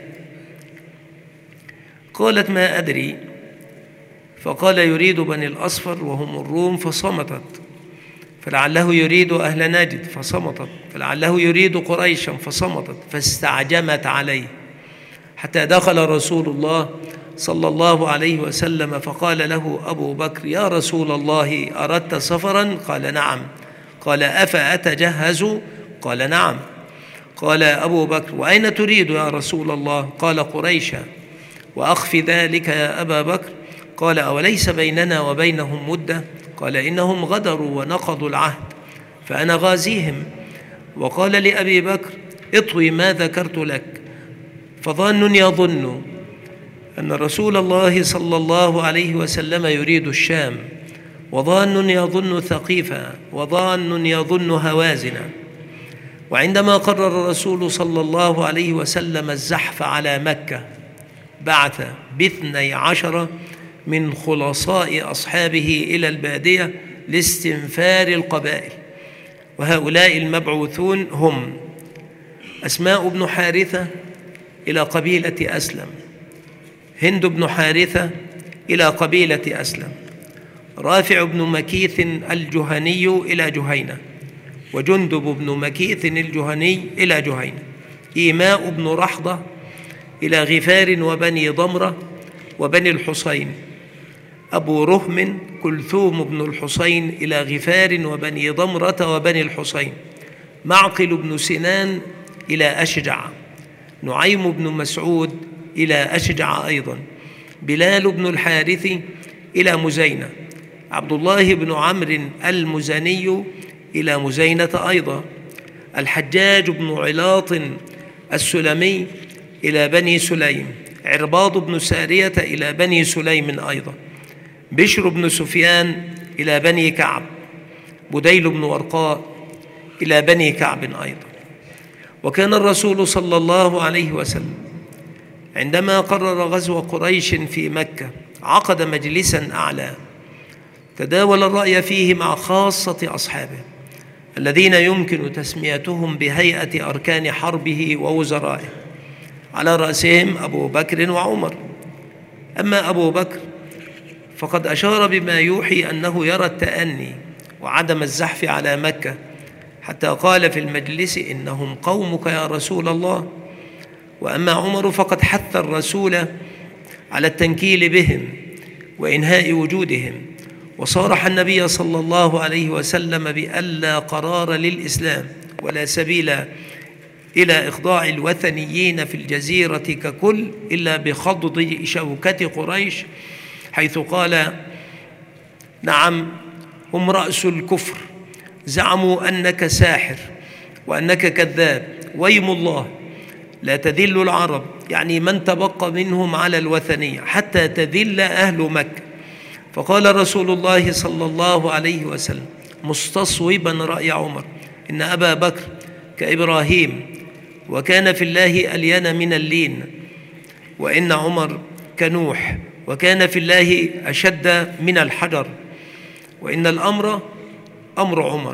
[SPEAKER 1] قالت: ما أدري. فقال: يريد بني الأصفر وهم الروم، فصمتت. فلعله يريد أهل نجد، فصمتت. فلعله يريد قريشا، فصمتت. فاستعجمت عليه حتى دخل رسول الله صلى الله عليه وسلم، فقال له أبو بكر: يا رسول الله، أردت سفرا؟ قال: نعم. قال: أفأتجهز؟ قال: نعم. قال أبو بكر: وأين تريد يا رسول الله؟ قال: قريشا. وأخفي ذلك يا أبا بكر؟ قال: أوليس بيننا وبينهم مدة؟ قال: إنهم غدروا ونقضوا العهد فأنا غازيهم. وقال لأبي بكر: اطوي ما ذكرت لك. فظان يظن أن رسول الله صلى الله عليه وسلم يريد الشام، وظان يظن ثقيفا، وظان يظن هوازنا. وعندما قرر الرسول صلى الله عليه وسلم الزحف على مكة، بعث ب12 من خلصاء أصحابه إلى البادية لاستنفار القبائل. وهؤلاء المبعوثون هم: أسماء بن حارثة إلى قبيلة أسلم، هند بن حارثة إلى قبيلة أسلم، رافع بن مكيث الجهني إلى جهينة، وجندب بن مكيث الجهني إلى جهينة، إيماء بن رحضة إلى غفار وبني ضمرة وبني الحصين، أبو رهم كلثوم بن الحصين إلى غفار وبني ضمرة وبني الحصين، معقل بن سنان إلى أشجع، نعيم بن مسعود إلى أشجع أيضا، بلال بن الحارث إلى مزينة، عبد الله بن عمرو المزني إلى مزينة أيضا، الحجاج بن علاط السلمي إلى بني سليم، عرباض بن سارية إلى بني سليم أيضا، بشر بن سفيان إلى بني كعب، بديل بن ورقاء إلى بني كعب أيضا. وكان الرسول صلى الله عليه وسلم عندما قرر غزو قريش في مكة عقد مجلسا أعلى تداول الرأي فيه مع خاصة أصحابه الذين يمكن تسميتهم بهيئة أركان حربه ووزرائه، على رأسهم أبو بكر وعمر. أما أبو بكر فقد أشار بما يوحي أنه يرى التأني وعدم الزحف على مكة، حتى قال في المجلس: إنهم قومك يا رسول الله. وأما عمر فقد حث الرسول على التنكيل بهم وإنهاء وجودهم، وصارح النبي صلى الله عليه وسلم بأن لا قرار للإسلام ولا سبيل إلى إخضاع الوثنيين في الجزيرة ككل إلا بخضض شوكة قريش، حيث قال: نعم، هم رأس الكفر، زعموا أنك ساحر وأنك كذاب، ويم الله لا تذل العرب، يعني من تبقى منهم على الوثنية، حتى تذل أهل مكة. فقال رسول الله صلى الله عليه وسلم مستصوبا رأي عمر: إن أبا بكر كإبراهيم وكان في الله ألين من اللين، وإن عمر كنوح وكان في الله أشد من الحجر، وإن الأمر أمر عمر،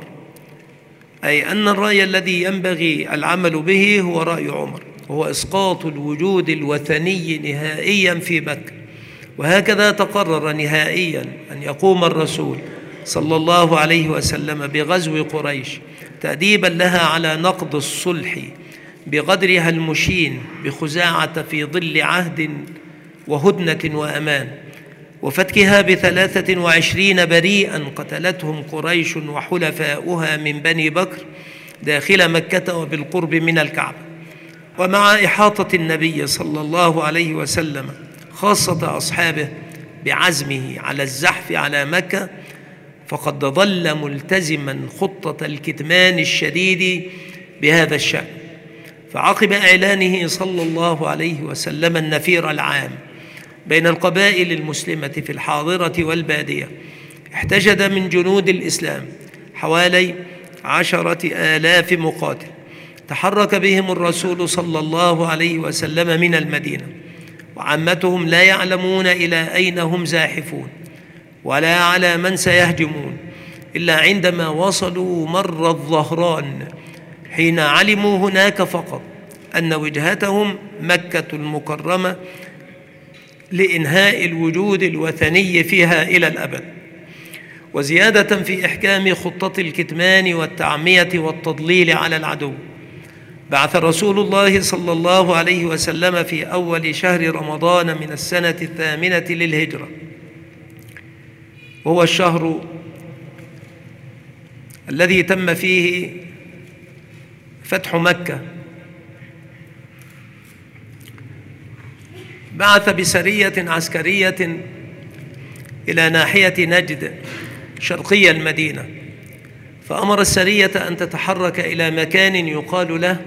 [SPEAKER 1] أي أن الرأي الذي ينبغي العمل به هو رأي عمر، وهو إسقاط الوجود الوثني نهائيا في مكة. وهكذا تقرر نهائيا أن يقوم الرسول صلى الله عليه وسلم بغزو قريش تأديبا لها على نقض الصلح بغدرها المشين بخزاعة في ظل عهد وهدنة وأمان، وفتكها ب23 بريئا قتلتهم قريش وحلفاؤها من بني بكر داخل مكة وبالقرب من الكعبة. ومع إحاطة النبي صلى الله عليه وسلم خاصة أصحابه بعزمه على الزحف على مكة، فقد ظل ملتزما خطة الكتمان الشديد بهذا الشأن. فعقب إعلانه صلى الله عليه وسلم النفير العام بين القبائل المسلمة في الحاضرة والبادية، احتشد من جنود الإسلام حوالي 10,000 مقاتل، تحرك بهم الرسول صلى الله عليه وسلم من المدينة، وعامتهم لا يعلمون إلى أين هم زاحفون ولا على من سيهجمون، إلا عندما وصلوا مر الظهران حين علموا هناك فقط أن وجهتهم مكة المكرمة لإنهاء الوجود الوثني فيها إلى الأبد. وزيادة في إحكام خطة الكتمان والتعمية والتضليل على العدو، بعث رسول الله صلى الله عليه وسلم في أول شهر رمضان من السنة 8 للهجرة، وهو الشهر الذي تم فيه فتح مكة، بعث بسرية عسكرية إلى ناحية نجد شرقي المدينة، فأمر السرية أن تتحرك إلى مكان يقال له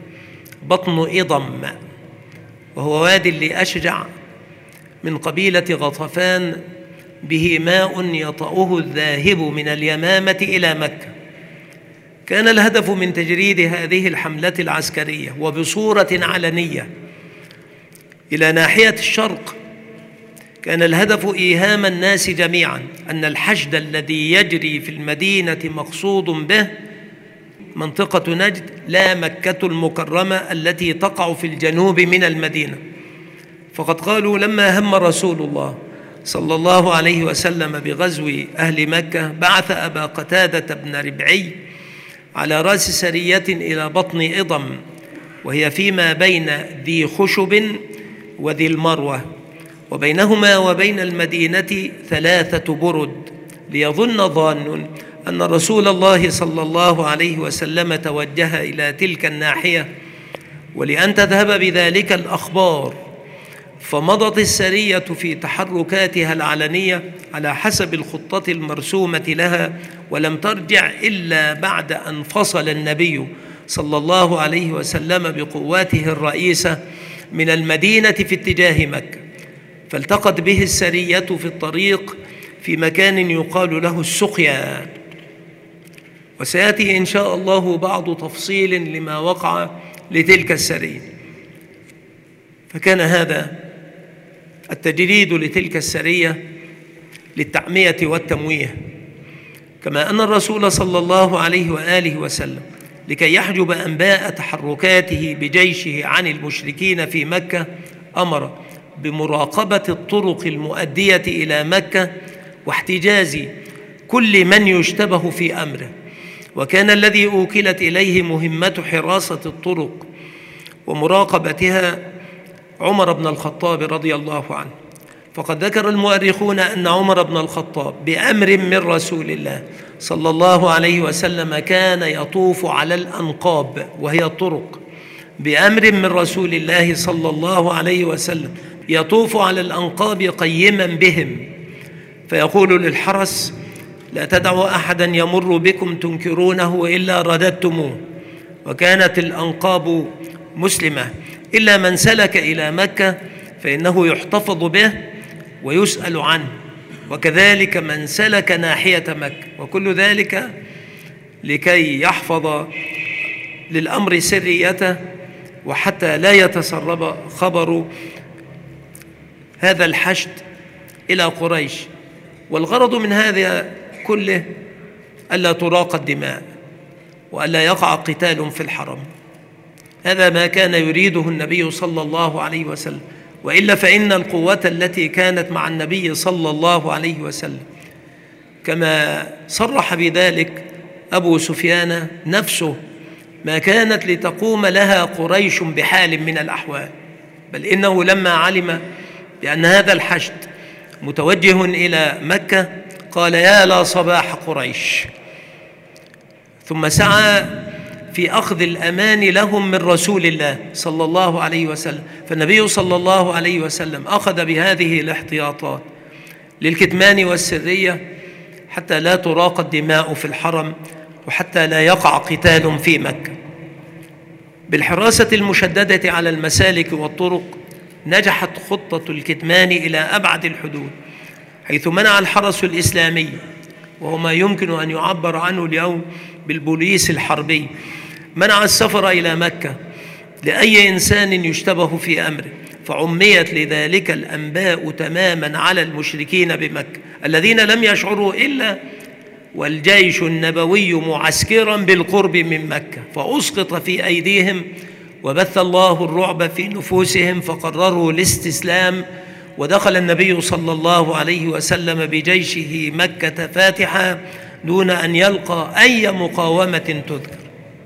[SPEAKER 1] بطن إضم، وهو واد لأشجع من قبيلة غطفان به ماء يطأه الذاهب من اليمامة إلى مكة. كان الهدف من تجريد هذه الحملة العسكرية وبصورة علنية إلى ناحية الشرق، كان الهدف إيهام الناس جميعا أن الحشد الذي يجري في المدينة مقصود به منطقة نجد لا مكة المكرمة التي تقع في الجنوب من المدينة. فقد قالوا لما هم رسول الله صلى الله عليه وسلم بغزو أهل مكة بعث أبا قتادة بن ربعي على رأس سرية إلى بطن إضم، وهي فيما بين ذي خشب وذي المروة، وبينهما وبين المدينة 3 برد، ليظن ظان أن رسول الله صلى الله عليه وسلم توجه إلى تلك الناحية، ولأن تذهب بذلك الأخبار، فمضت السرية في تحركاتها العلنية على حسب الخطة المرسومة لها، ولم ترجع إلا بعد أن فصل النبي صلى الله عليه وسلم بقواته الرئيسة من المدينة في اتجاه مكة، فالتقت به السرية في الطريق في مكان يقال له السقيا، وسيأتي إن شاء الله بعض تفصيل لما وقع لتلك السرية. فكان هذا التجريد لتلك السرية للتعمية والتمويه، كما أن الرسول صلى الله عليه وآله وسلم لكي يحجب أنباء تحركاته بجيشه عن المشركين في مكة أمر بمراقبة الطرق المؤدية إلى مكة واحتجاز كل من يشتبه في أمره، وكان الذي أوكلت إليه مهمة حراسة الطرق ومراقبتها عمر بن الخطاب رضي الله عنه. فقد ذكر المؤرخون أن عمر بن الخطاب بأمر من رسول الله صلى الله عليه وسلم كان يطوف على الأنقاب وهي الطرق، بأمر من رسول الله صلى الله عليه وسلم يطوف على الأنقاب قيما بهم، فيقول للحرس لا تدعوا أحدا يمر بكم تنكرونه إلا رددتموه، وكانت الأنقاب مسلمة إلا من سلك إلى مكة فإنه يحتفظ به ويسأل عنه، وكذلك من سلك ناحية مكة، وكل ذلك لكي يحفظ للأمر سريته وحتى لا يتسرب خبر هذا الحشد إلى قريش. والغرض من هذا كله ألا تراق الدماء وألا يقع قتال في الحرم، هذا ما كان يريده النبي صلى الله عليه وسلم، وإلا فإن القوة التي كانت مع النبي صلى الله عليه وسلم كما صرح بذلك أبو سفيان نفسه ما كانت لتقوم لها قريش بحال من الأحوال، بل إنه لما علم بأن هذا الحشد متوجه إلى مكة قال يا لا صباح قريش، ثم سعى في أخذ الأمان لهم من رسول الله صلى الله عليه وسلم. فالنبي صلى الله عليه وسلم أخذ بهذه الاحتياطات للكتمان والسرية حتى لا تراق الدماء في الحرم، وحتى لا يقع قتال في مكة. بالحراسة المشددة على المسالك والطرق نجحت خطة الكتمان إلى أبعد الحدود، حيث منع الحرس الإسلامي، وهو ما يمكن أن يعبر عنه اليوم بالبوليس الحربي، منع السفر إلى مكة لأي إنسان يشتبه في أمره، فعميت لذلك الأنباء تماما على المشركين بمكة الذين لم يشعروا إلا والجيش النبوي معسكرا بالقرب من مكة، فأسقط في أيديهم، وبث الله الرعب في نفوسهم فقرروا الاستسلام. ودخل النبي صلى الله عليه وسلم بجيشه مكة فاتحا دون أن يلقى أي مقاومة تذكر.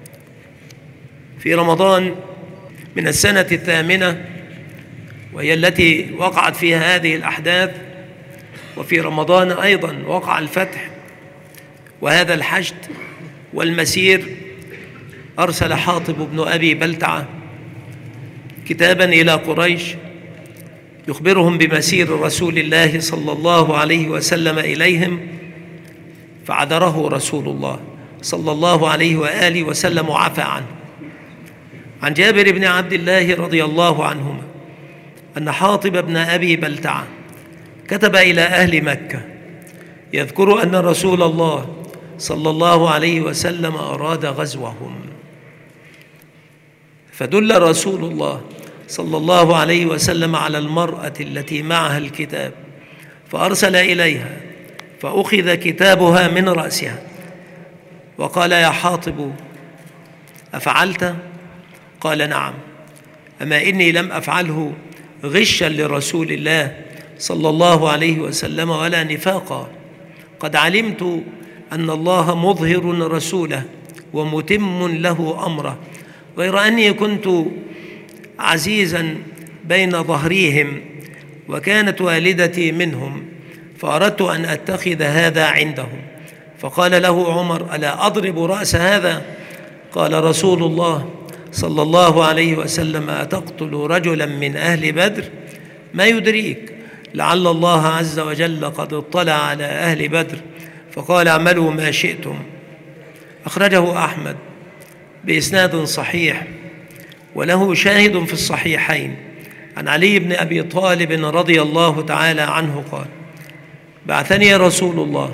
[SPEAKER 1] في رمضان من السنة 8، وهي التي وقعت فيها هذه الأحداث، وفي رمضان أيضا وقع الفتح وهذا الحشد والمسير، أرسل حاطب بن أبي بلتعة كتابا إلى قريش يخبرهم بمسير رسول الله صلى الله عليه وسلم إليهم، فعذره رسول الله صلى الله عليه وآله وسلم وعفى عنه. عن جابر بن عبد الله رضي الله عنهما أن حاطب بن أبي بلتعة كتب إلى أهل مكة يذكر أن رسول الله صلى الله عليه وسلم أراد غزوهم، فدل رسول الله صلى الله عليه وسلم على المرأة التي معها الكتاب، فأرسل إليها فأخذ كتابها من رأسها وقال: يا حاطب أفعلت؟ قال: نعم. أما إني لم أفعله غشا لرسول الله صلى الله عليه وسلم ولا نفاقا، قد علمت أن الله مظهر رسوله ومتم له أمره، غير أني كنت عزيزا بين ظهريهم، وكانت والدتي منهم، فأردت أن أتخذ هذا عندهم. فقال له عمر: ألا أضرب رأس هذا؟ قال رسول الله صلى الله عليه وسلم: أتقتل رجلا من أهل بدر؟ ما يدريك، لعل الله عز وجل قد اطلع على أهل بدر فقال: اعملوا ما شئتم. أخرجه أحمد بإسناد صحيح، وله شاهد في الصحيحين عن علي بن أبي طالب رضي الله تعالى عنه قال: بعثني رسول الله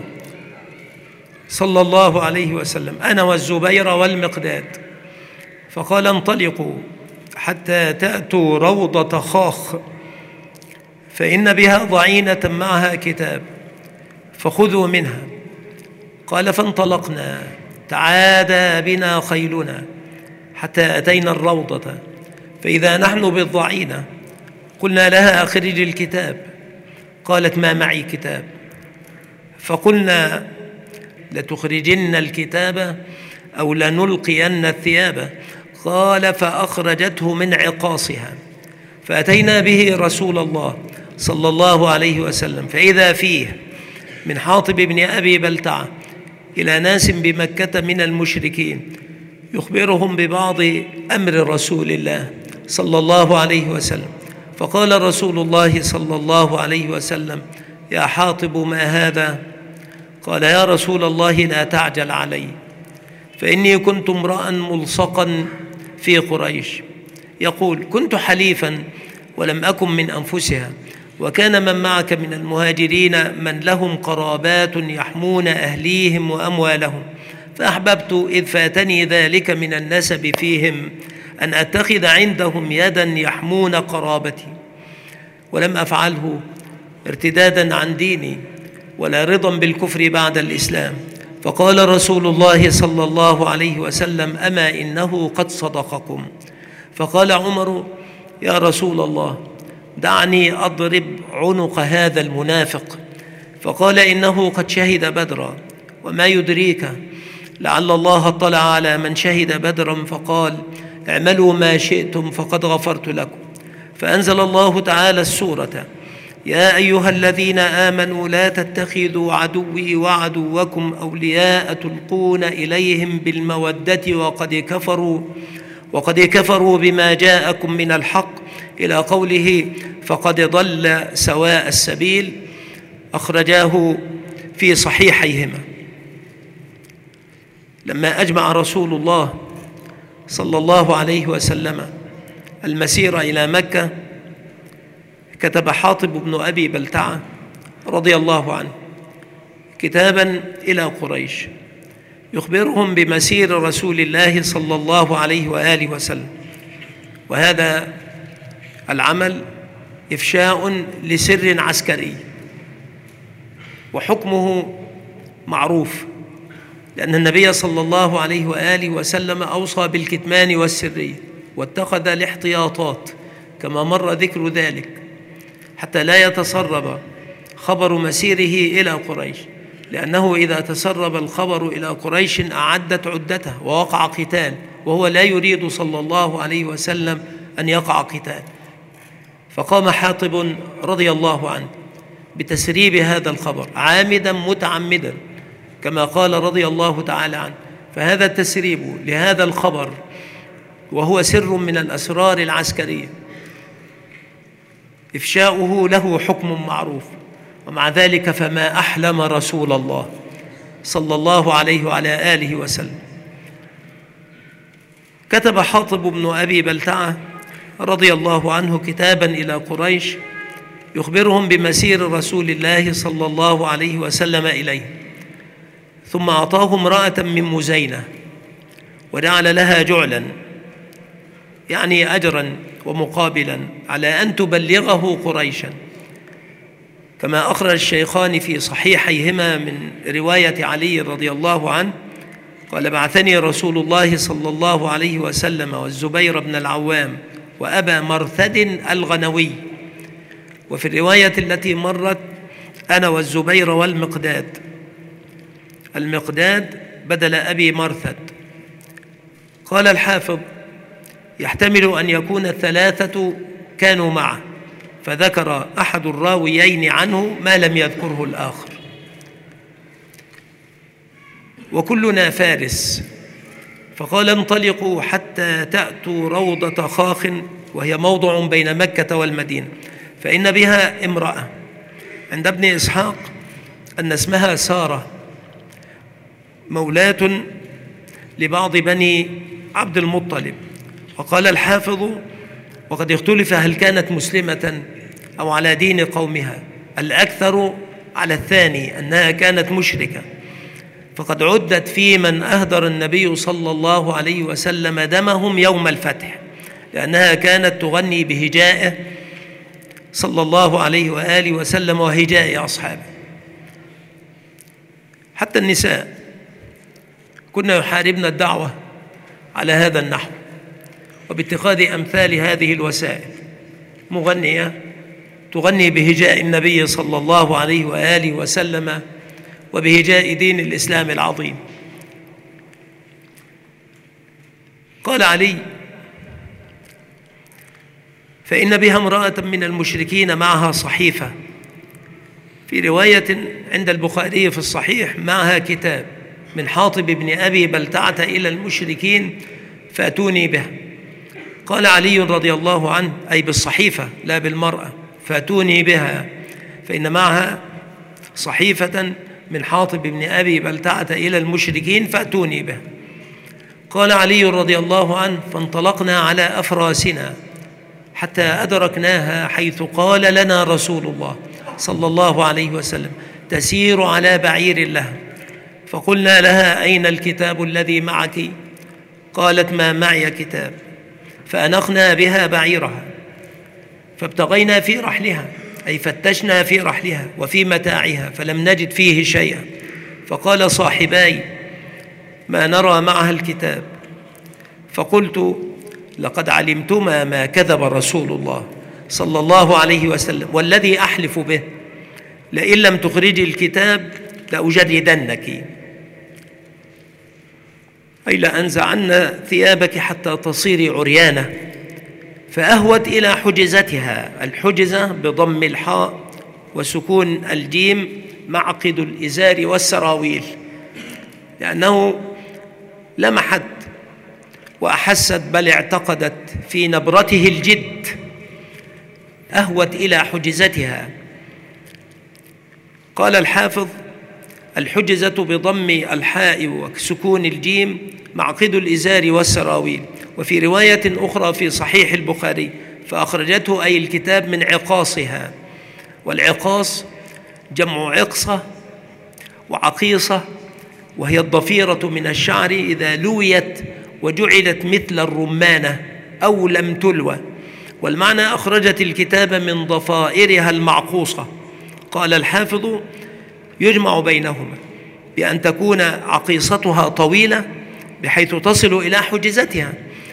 [SPEAKER 1] صلى الله عليه وسلم أنا والزبير والمقداد، فقال: انطلقوا حتى تأتوا روضة خاخ، فإن بها ضعينة معها كتاب، فخذوا منها. قال: فانطلقنا، تعادى بنا خيلنا حتى أتينا الروضة، فإذا نحن بالضعينة. قلنا لها: أخرج الكتاب. قالت: ما معي كتاب. فقلنا: لتخرجن الكتاب أو لنلقين الثياب. قال: فأخرجته من عقاصها، فأتينا به رسول الله صلى الله عليه وسلم، فإذا فيه من حاطب بن أبي بلتعة إلى ناس بمكة من المشركين يخبرهم ببعض أمر رسول الله صلى الله عليه وسلم. فقال رسول الله صلى الله عليه وسلم: يا حاطب ما هذا؟ قال: يا رسول الله لا تعجل علي، فإني كنت امرأ ملصقا في قريش، يقول: كنت حليفا ولم أكن من أنفسها، وكان من معك من المهاجرين من لهم قرابات يحمون أهليهم وأموالهم، فأحببت إذ فاتني ذلك من النسب فيهم أن أتخذ عندهم يدا يحمون قرابتي، ولم أفعله ارتدادا عن ديني ولا رضا بالكفر بعد الإسلام. فقال رسول الله صلى الله عليه وسلم: أما إنه قد صدقكم. فقال عمر: يا رسول الله، دعني أضرب عنق هذا المنافق. فقال: إنه قد شهد بدرا، وما يدريك، لعل الله اطلع على من شهد بدرا فقال: اعملوا ما شئتم فقد غفرت لكم. فأنزل الله تعالى السورة:
[SPEAKER 2] يا أيها الذين آمنوا لا تتخذوا عدوي وعدوكم أولياء تلقون إليهم بالمودة وقد كفروا بما جاءكم من الحق، إلى قوله فقد ضل سواء السبيل، أخرجاه في صحيحيهما. لما أجمع رسول الله صلى الله عليه وسلم المسير إلى مكة، كتب حاطب بن أبي بلتعة رضي الله عنه كتابا إلى قريش يخبرهم بمسير رسول الله صلى الله عليه وآله وسلم. وهذا العمل إفشاء لسر عسكري، وحكمه معروف، لأن النبي صلى الله عليه وآله وسلم أوصى بالكتمان والسرية، واتخذ الاحتياطات كما مر ذكر ذلك، حتى لا يتسرب خبر مسيره إلى قريش، لأنه إذا تسرب الخبر إلى قريش أعدت عدته ووقع قتال، وهو لا يريد صلى الله عليه وسلم أن يقع قتال. فقام حاطب رضي الله عنه بتسريب هذا الخبر عامدا متعمدا، كما قال رضي الله تعالى عنه. فهذا التسريب لهذا الخبر وهو سر من الأسرار العسكرية، إفشاؤه له حكم معروف، ومع ذلك فما أحلم رسول الله صلى الله عليه وعلى آله وسلم. كتب حاطب بن أبي بلتعة رضي الله عنه كتابا إلى قريش يخبرهم بمسير رسول الله صلى الله عليه وسلم إليه، ثم أعطاه امرأة من مزينة وجعل لها جعلا، يعني أجرا ومقابلا، على أن تبلغه قريشا، كما أخرج الشيخان في صحيحيهما من رواية علي رضي الله عنه قال: بعثني رسول الله صلى الله عليه وسلم والزبير بن العوام وأبا مرثد الغنوي. وفي الرواية التي مرت أنا والزبير والمقداد، المقداد بدل أبي مرثد. قال الحافظ: يحتمل أن يكون الثلاثة كانوا معه، فذكر أحد الراويين عنه ما لم يذكره الآخر. وكلنا فارس، فقال: انطلقوا حتى تأتوا روضة خاخ، وهي موضع بين مكة والمدينة، فإن بها امرأة عند ابن إسحاق أن اسمها سارة، مولاة لبعض بني عبد المطلب. وقال الحافظ: وقد اختلف هل كانت مسلمة أو على دين قومها، الأكثر على الثاني أنها كانت مشركة، فقد عدت في من أهدر النبي صلى الله عليه وسلم دمهم يوم الفتح، لأنها كانت تغني بهجائه صلى الله عليه وآله وسلم وهجاء أصحابه. حتى النساء كنا يحاربن الدعوة على هذا النحو، وباتخاذ أمثال هذه الوسائل، مغنية تغني بهجاء النبي صلى الله عليه وآله وسلم وبهجاء دين الإسلام العظيم. قال علي: فإن بها امرأة من المشركين معها صحيفة، في رواية عند البخاري في الصحيح معها كتاب من حاطب بن أبي بلتعة إلى المشركين فأتوني به. قال علي رضي الله عنه: أي بالصحيفة لا بالمرأة، فأتوني بها، فإن معها صحيفة من حاطب بن أبي بلتعة إلى المشركين فأتوني به. قال علي رضي الله عنه: فانطلقنا على أفراسنا حتى أدركناها حيث قال لنا رسول الله صلى الله عليه وسلم: تسير على بعير له. فقلنا لها: أين الكتاب الذي معك؟ قالت: ما معي كتاب. فأنخنا بها بعيرها، فابتغينا في رحلها، أي فتشنا في رحلها وفي متاعها، فلم نجد فيه شيئا. فقال صاحباي: ما نرى معها الكتاب. فقلت: لقد علمتما ما كذب رسول الله صلى الله عليه وسلم، والذي أحلف به لئن لم تخرجي الكتاب لأجردنك، أي لأنزعن ثيابك حتى تصيري عريانة. فأهوت إلى حجزتها، الحجزة بضم الحاء وسكون الجيم معقد الإزار والسراويل، لأنه لمحت وأحست بل اعتقدت في نبرته الجد، أهوت إلى حجزتها. قال الحافظ: الحجزة بضم الحاء وسكون الجيم معقد الإزار والسراويل. وفي رواية أخرى في صحيح البخاري: فأخرجته أي الكتاب من عقاصها. والعقاص جمع عقصة وعقيصة، وهي الضفيرة من الشعر إذا لويت وجعلت مثل الرمانة أو لم تلوى. والمعنى أخرجت الكتاب من ضفائرها المعقوصة. قال الحافظ: يجمع بينهما بأن تكون عقيصتها طويلة بحيث تصل إلى حجزتها،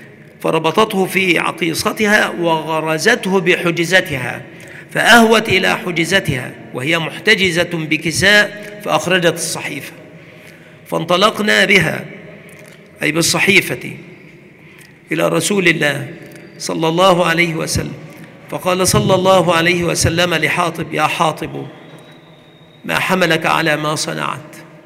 [SPEAKER 2] فربطته في عقيصتها وغرزته بحجزتها، فأهوت إلى حجزتها وهي محتجزة بكساء، فأخرجت الصحيفة. فانطلقنا بها، أي بالصحيفة، إلى رسول الله صلى الله عليه وسلم، فقال صلى الله عليه وسلم لحاطب: يا حاطب، ما حملك على ما صنعت؟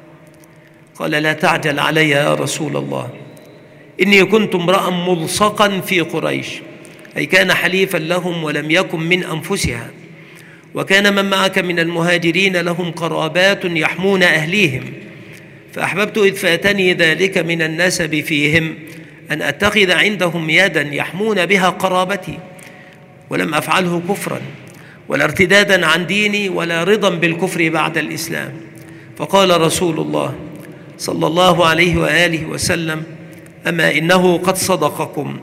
[SPEAKER 2] قال: لا تعجل علي يا رسول الله، إني كنت امرأ ملصقا في قريش، أي كان حليفا لهم ولم يكن من أنفسها، وكان من معك من المهاجرين لهم قرابات يحمون أهليهم، فأحببت إذ فاتني ذلك من النسب فيهم أن أتخذ عندهم يدا يحمون بها قرابتي، ولم أفعله كفرا ولا ارتدادا عن ديني ولا رضا بالكفر بعد الإسلام. فقال رسول الله صلى الله عليه وآله وسلم: أما إنه قد صدقكم.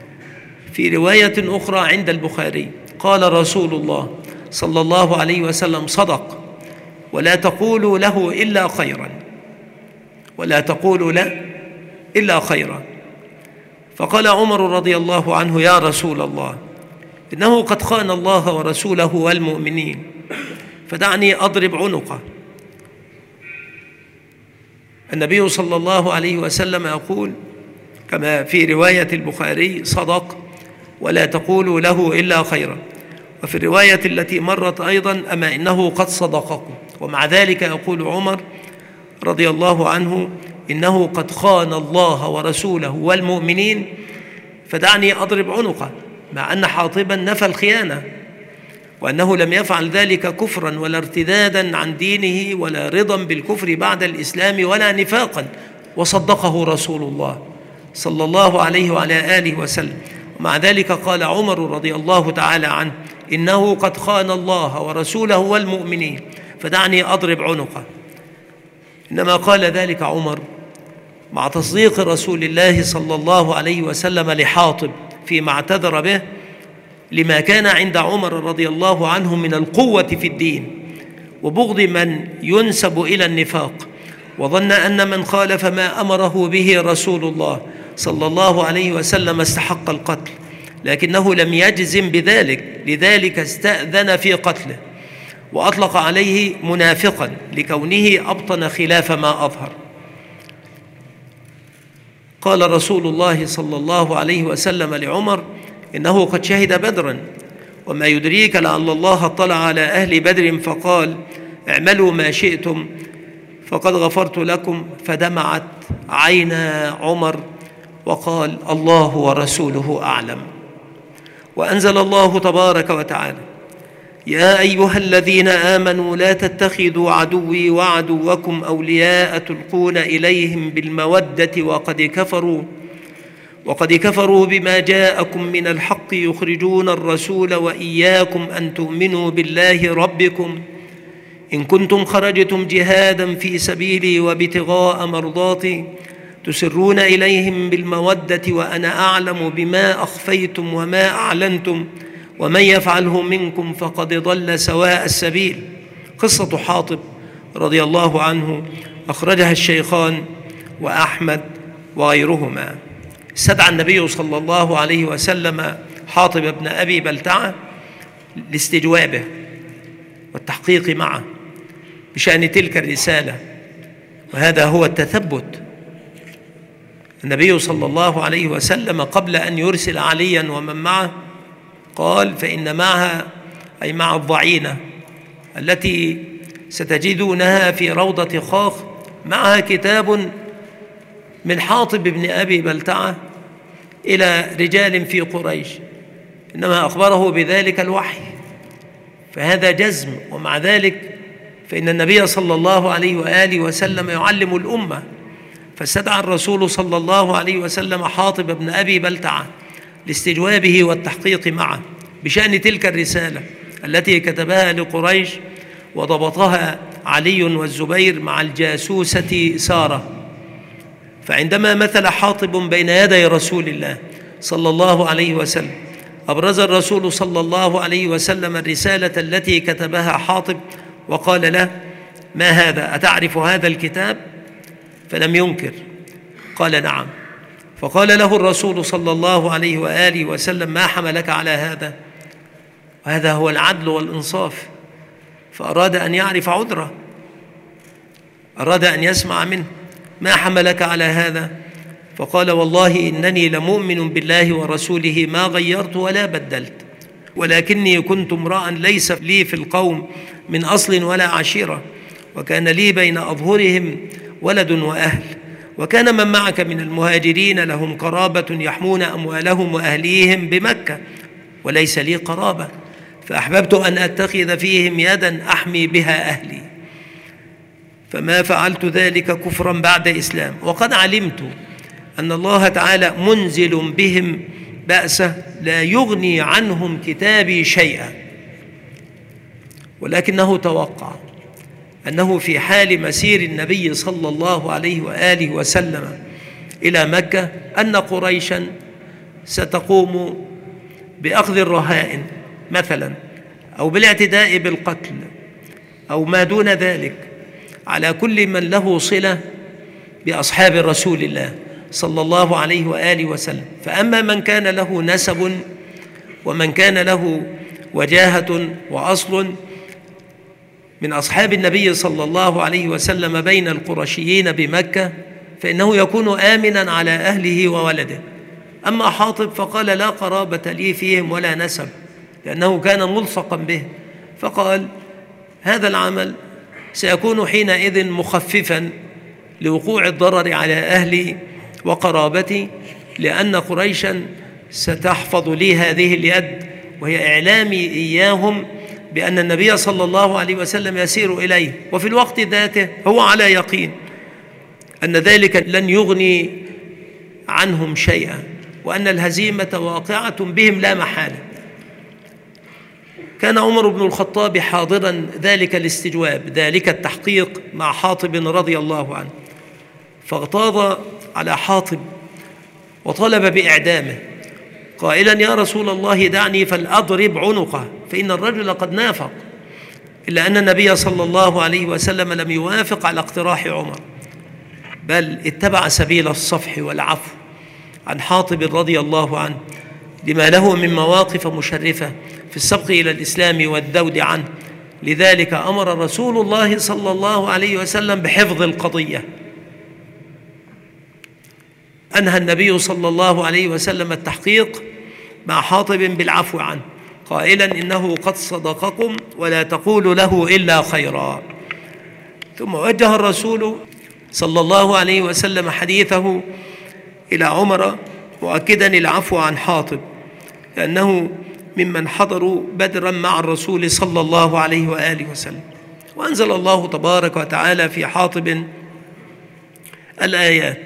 [SPEAKER 2] في رواية أخرى عند البخاري قال رسول الله صلى الله عليه وسلم: صدق، ولا تقولوا له إلا خيرا، ولا تقولوا له إلا خيرا. فقال عمر رضي الله عنه: يا رسول الله، إنه قد خان الله ورسوله والمؤمنين، فدعني أضرب عنقه. النبي صلى الله عليه وسلم يقول كما في رواية البخاري: صدق، ولا تقولوا له إلا خيرا. وفي الرواية التي مرت أيضا: أما إنه قد صدقكم. ومع ذلك يقول عمر رضي الله عنه: إنه قد خان الله ورسوله والمؤمنين، فدعني أضرب عنقه، مع أن حاطبا نفى الخيانة، وأنه لم يفعل ذلك كفرا ولا ارتدادا عن دينه ولا رضا بالكفر بعد الإسلام ولا نفاقا، وصدقه رسول الله صلى الله عليه وعلى آله وسلم. ومع ذلك قال عمر رضي الله تعالى عنه: إنه قد خان الله ورسوله والمؤمنين، فدعني أضرب عنقه. إنما قال ذلك عمر مع تصديق رسول الله صلى الله عليه وسلم لحاطب فيما اعتذر به، لما كان عند عمر رضي الله عنه من القوة في الدين وبغض من ينسب إلى النفاق، وظن أن من خالف ما أمره به رسول الله صلى الله عليه وسلم استحق القتل، لكنه لم يجزم بذلك، لذلك استأذن في قتله وأطلق عليه منافقا لكونه أبطن خلاف ما أظهر. قال رسول الله صلى الله عليه وسلم لعمر: إنه قد شهد بدرا، وما يدريك لعل الله اطلع على أهل بدر فقال: اعملوا ما شئتم فقد غفرت لكم. فدمعت عينا عمر وقال: الله ورسوله أعلم. وأنزل الله تبارك وتعالى: يا أيها الذين آمنوا لا تتخذوا عدوي وعدوكم أولياء تلقون إليهم بالمودة وقد كفروا بما جاءكم من الحق يخرجون الرسول وإياكم أن تؤمنوا بالله ربكم إن كنتم خرجتم جهادا في سبيلي وابتغاء مرضاتي تسرون إليهم بالمودة وأنا أعلم بما أخفيتم وما أعلنتم ومن يفعله منكم فقد ضل سواء السبيل. قصة حاطب رضي الله عنه أخرجها الشيخان وأحمد وغيرهما. استدعى النبي صلى الله عليه وسلم حاطب بن أبي بلتعة لاستجوابه والتحقيق معه بشأن تلك الرسالة، وهذا هو التثبت. النبي صلى الله عليه وسلم قبل أن يرسل عليا ومن معه قال: فإن معها أي مع الضعينة التي ستجدونها في روضة خاخ، معها كتاب من حاطب بن أبي بلتعة إلى رجال في قريش، إنما أخبره بذلك الوحي، فهذا جزم. ومع ذلك فإن النبي صلى الله عليه وآله وسلم يعلم الأمة، فاستدعى الرسول صلى الله عليه وسلم حاطب بن أبي بلتعة لاستجوابه والتحقيق معه بشأن تلك الرسالة التي كتبها لقريش وضبطها علي والزبير مع الجاسوسة سارة. فعندما مثل حاطب بين يدي رسول الله صلى الله عليه وسلم، أبرز الرسول صلى الله عليه وسلم الرسالة التي كتبها حاطب وقال له: ما هذا؟ أتعرف هذا الكتاب؟ فلم ينكر، قال: نعم. فقال له الرسول صلى الله عليه وآله وسلم: ما حملك على هذا؟ وهذا هو العدل والإنصاف، فأراد أن يعرف عذره، أراد أن يسمع منه: ما حملك على هذا؟ فقال: والله إنني لمؤمن بالله ورسوله ما غيرت ولا بدلت، ولكني كنت امرأ ليس لي في القوم من أصل ولا عشيرة، وكان لي بين أظهرهم ولد وأهل، وكان من معك من المهاجرين لهم قرابة يحمون أموالهم وأهليهم بمكة، وليس لي قرابة، فأحببت أن أتخذ فيهم يدا أحمي بها أهلي، فما فعلت ذلك كفرا بعد إسلام، وقد علمت أن الله تعالى منزل بهم بأسه لا يغني عنهم كتابي شيئا. ولكنه توقع أنه في حال مسير النبي صلى الله عليه وآله وسلم إلى مكة أن قريشا ستقوم بأخذ الرهائن مثلا، أو بالاعتداء بالقتل أو ما دون ذلك على كل من له صلة بأصحاب رسول الله صلى الله عليه وآله وسلم. فأما من كان له نسب ومن كان له وجاهة وأصل من أصحاب النبي صلى الله عليه وسلم بين القرشيين بمكة، فإنه يكون آمنا على أهله وولده. أما حاطب فقال: لا قرابة لي فيهم ولا نسب، لأنه كان ملصقا به، فقال: هذا العمل سيكون حينئذ مخففا لوقوع الضرر على أهلي وقرابتي، لأن قريشا ستحفظ لي هذه اليد، وهي إعلامي إياهم بأن النبي صلى الله عليه وسلم يسير إليه، وفي الوقت ذاته هو على يقين أن ذلك لن يغني عنهم شيئا، وأن الهزيمة واقعة بهم لا محالة. كان عمر بن الخطاب حاضرا ذلك الاستجواب، ذلك التحقيق مع حاطب رضي الله عنه، فاغتاظ على حاطب وطلب بإعدامه قائلا: يا رسول الله دعني فلأضرب عنقه، فإن الرجل قد نافق. إلا أن النبي صلى الله عليه وسلم لم يوافق على اقتراح عمر، بل اتبع سبيل الصفح والعفو عن حاطب رضي الله عنه، لما له من مواقف مشرفة في السبق إلى الإسلام والذود عنه. لذلك أمر رسول الله صلى الله عليه وسلم بحفظ القضية. أنهى النبي صلى الله عليه وسلم التحقيق مع حاطب بالعفو عنه، قائلا: إنه قد صدقكم ولا تقولوا له إلا خيرا. ثم وجه الرسول صلى الله عليه وسلم حديثه إلى عمر مؤكدا العفو عن حاطب، لأنه ممن حضروا بدرا مع الرسول صلى الله عليه وآله وسلم. وأنزل الله تبارك وتعالى في حاطب الآيات: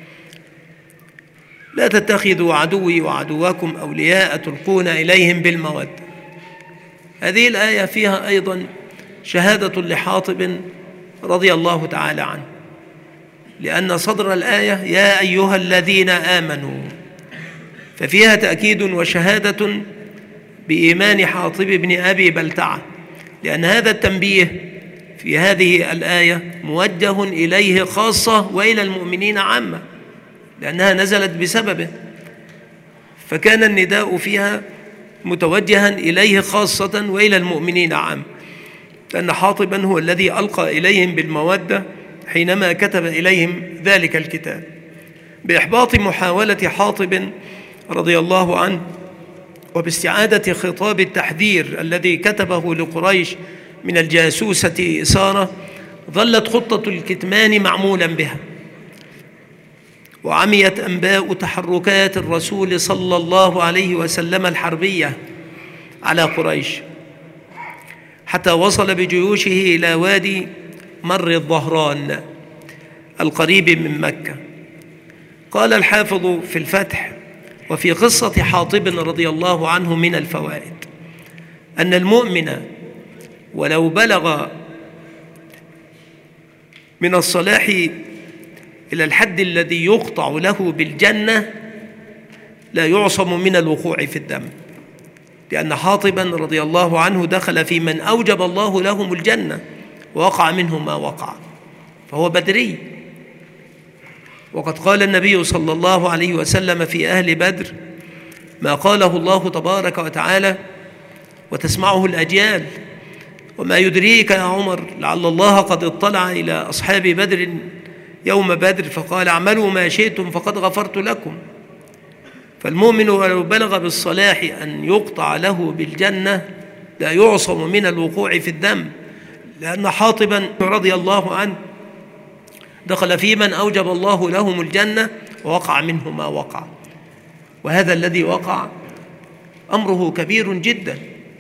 [SPEAKER 2] لا تتخذوا عدوي وعدوكم أولياء تلقون إليهم بالمودة. هذه الآية فيها أيضا شهادة لحاطب رضي الله تعالى عنه، لأن صدر الآية يا أيها الذين آمنوا، ففيها تأكيد وشهادة بإيمان حاطب بن أبي بلتعة، لأن هذا التنبيه في هذه الآية موجه إليه خاصة وإلى المؤمنين عامة، لأنها نزلت بسببه، فكان النداء فيها متوجها إليه خاصة وإلى المؤمنين عامة، لأن حاطبا هو الذي ألقى إليهم بالمودة حينما كتب إليهم ذلك الكتاب. بإحباط محاولة حاطب رضي الله عنه، وباستعادة خطاب التحذير الذي كتبه لقريش من الجاسوسة سارة ظلت خطة الكتمان معمولا بها، وعميت أنباء تحركات الرسول صلى الله عليه وسلم الحربية على قريش، حتى وصل بجيوشه إلى وادي مر الظهران القريب من مكة. قال الحافظ في الفتح: وفي قصة حاطب رضي الله عنه من الفوائد أن المؤمن ولو بلغ من الصلاح إلى الحد الذي يقطع له بالجنة لا يعصم من الوقوع في الدم، لأن حاطبا رضي الله عنه دخل في من أوجب الله لهم الجنة ووقع منه ما وقع، فهو بدري. وقد قال النبي صلى الله عليه وسلم في أهل بدر ما قاله الله تبارك وتعالى وتسمعه الأجيال: وما يدريك يا عمر لعل الله قد اطلع إلى أصحاب بدر يوم بدر فقال اعملوا ما شئتم فقد غفرت لكم. فالمؤمن ولو بلغ بالصلاح أن يقطع له بالجنة لا يعصم من الوقوع في الدم، لأن حاطبا رضي الله عنه دخل في من أوجب الله لهم الجنة ووقع منه ما وقع، وهذا الذي وقع أمره كبير جدا.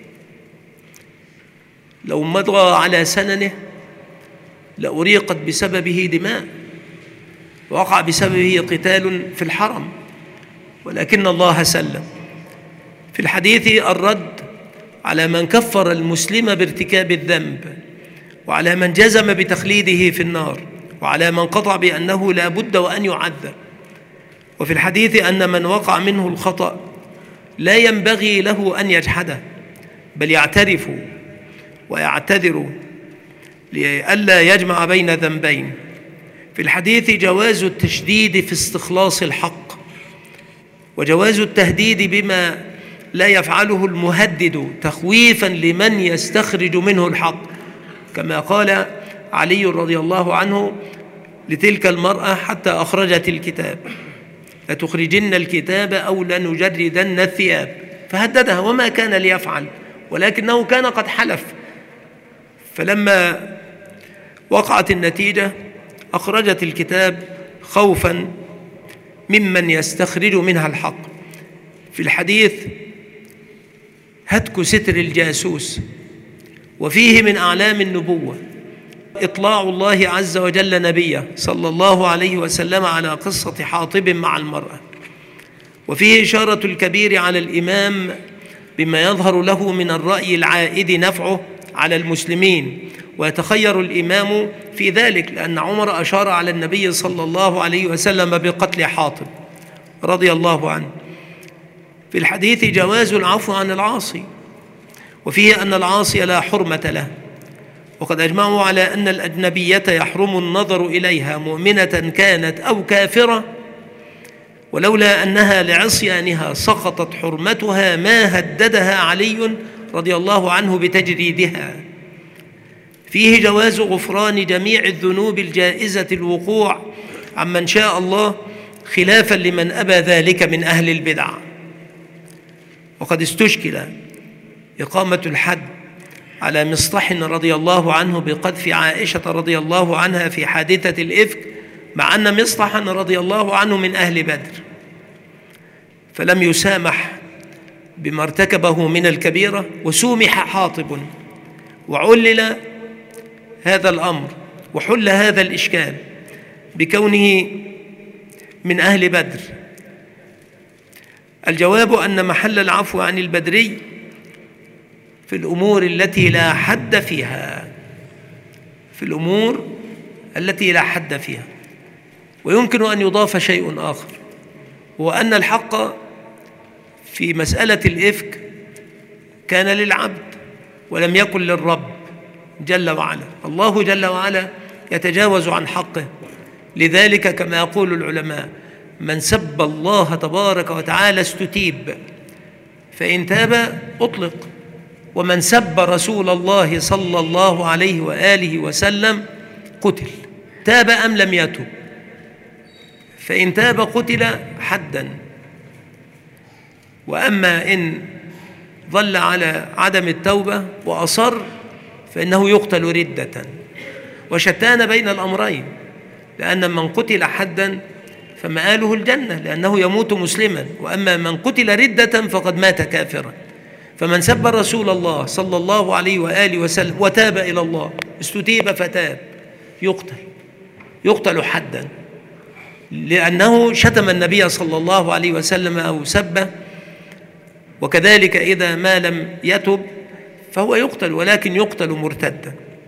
[SPEAKER 2] لو مضى على سننه لأريقت بسببه دماء، وقع بسببه قتال في الحرم، ولكن الله سلم. في الحديث الرد على من كفر المسلم بارتكاب الذنب، وعلى من جزم بتخليده في النار، وعلى من قطع بأنه لا بد وأن يعذب. وفي الحديث أن من وقع منه الخطأ لا ينبغي له أن يجحده، بل يعترف ويعتذر لئلا يجمع بين ذنبين. في الحديث جواز التشديد في استخلاص الحق، وجواز التهديد بما لا يفعله المهدد تخويفا لمن يستخرج منه الحق، كما قال علي رضي الله عنه لتلك المرأة حتى أخرجت الكتاب: لتخرجن الكتاب أو لنجردن الثياب، فهددها وما كان ليفعل، ولكنه كان قد حلف. فلما وقعت النتيجة أخرجت الكتاب خوفا ممن يستخرج منها الحق. في الحديث هتك ستر الجاسوس، وفيه من أعلام النبوة إطلاع الله عز وجل نبيه صلى الله عليه وسلم على قصة حاطب مع المرأة، وفيه إشارة الكبير على الإمام بما يظهر له من الرأي العائد نفعه على المسلمين، ويتخير الإمام في ذلك، لأن عمر أشار على النبي صلى الله عليه وسلم بقتل حاطب رضي الله عنه. في الحديث جواز العفو عن العاصي، وفيه أن العاصي لا حرمة له، وقد أجمعوا على أن الأجنبية يحرم النظر إليها مؤمنة كانت أو كافرة، ولولا أنها لعصيانها سقطت حرمتها ما هددها علي رضي الله عنه بتجريدها. فيه جواز غفران جميع الذنوب الجائزة الوقوع عمن شاء الله، خلافا لمن أبى ذلك من أهل البدع. وقد استشكل إقامة الحد على مصطح رضي الله عنه بقذف عائشة رضي الله عنها في حادثة الإفك، مع أن مصطحا رضي الله عنه من أهل بدر، فلم يسامح بما ارتكبه من الكبيرة، وسومح حاطب، وعلل هذا الأمر وحل هذا الإشكال بكونه من أهل بدر. الجواب أن محل العفو عن البدري في الأمور التي لا حد فيها، في الأمور التي لا حد فيها. ويمكن أن يضاف شيء آخر، هو أن الحق في مسألة الإفك كان للعبد ولم يكن للرب جل وعلا. الله جل وعلا يتجاوز عن حقه، لذلك كما يقول العلماء: من سب الله تبارك وتعالى استتيب، فإن تاب أطلق، ومن سب رسول الله صلى الله عليه وآله وسلم قتل، تاب أم لم يتب، فإن تاب قتل حدا. وأما إن ظل على عدم التوبة وأصر فإنه يقتل ردة. وشتان بين الأمرين، لأن من قتل حدا فمآله الجنة لأنه يموت مسلما، وأما من قتل ردة فقد مات كافرا. فمن سب رسول الله صلى الله عليه وآله وسلم وتاب إلى الله، استتيب فتاب، يقتل حدا، لأنه شتم النبي صلى الله عليه وسلم أو سبه. وكذلك إذا ما لم يتب فهو يقتل، ولكن يقتل مرتدا.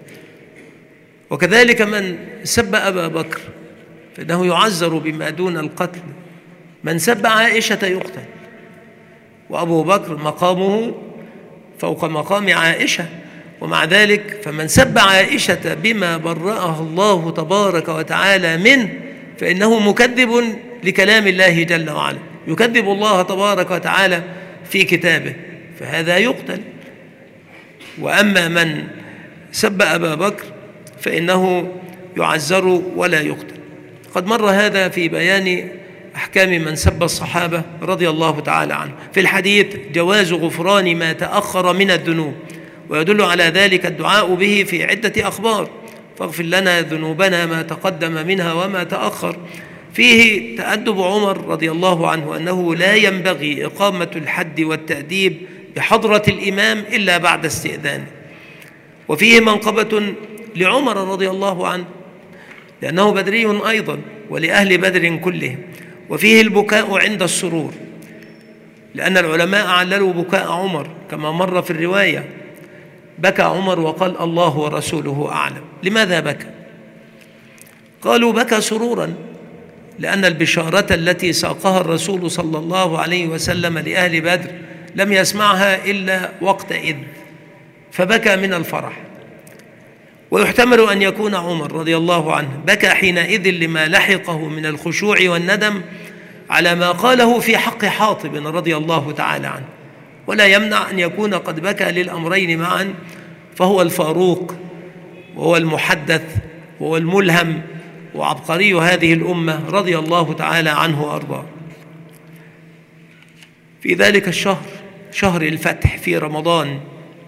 [SPEAKER 2] وكذلك من سب أبا بكر فإنه يعذر بما دون القتل. من سب عائشة يقتل، وأبو بكر مقامه فوق مقام عائشة، ومع ذلك فمن سب عائشة بما برأها الله تبارك وتعالى منه فإنه مكذب لكلام الله جل وعلا، يكذب الله تبارك وتعالى في كتابه، فهذا يقتل. وأما من سب أبا بكر فإنه يعذر ولا يقتل. قد مر هذا في بيان أحكام من سب الصحابة رضي الله تعالى عنه. في الحديث جواز غفران ما تأخر من الذنوب، ويدل على ذلك الدعاء به في عدة أخبار: فاغفر لنا ذنوبنا ما تقدم منها وما تأخر. فيه تأدب عمر رضي الله عنه أنه لا ينبغي إقامة الحد والتأديب بحضرة الإمام إلا بعد استئذانه. وفيه منقبة لعمر رضي الله عنه لأنه بدري أيضا ولأهل بدر كلهم. وفيه البكاء عند السرور، لأن العلماء عللوا بكاء عمر كما مر في الرواية: بكى عمر وقال الله ورسوله أعلم. لماذا بكى؟ قالوا بكى سرورا، لأن البشارة التي ساقها الرسول صلى الله عليه وسلم لأهل بدر لم يسمعها إلا وقتئذ، فبكى من الفرح. ويحتمل أن يكون عمر رضي الله عنه بكى حينئذ لما لحقه من الخشوع والندم على ما قاله في حق حاطب رضي الله تعالى عنه، ولا يمنع أن يكون قد بكى للأمرين معا، فهو الفاروق وهو المحدث وهو الملهم وعبقري هذه الأمة رضي الله تعالى عنه وأرضاه. في ذلك الشهر، شهر الفتح في رمضان،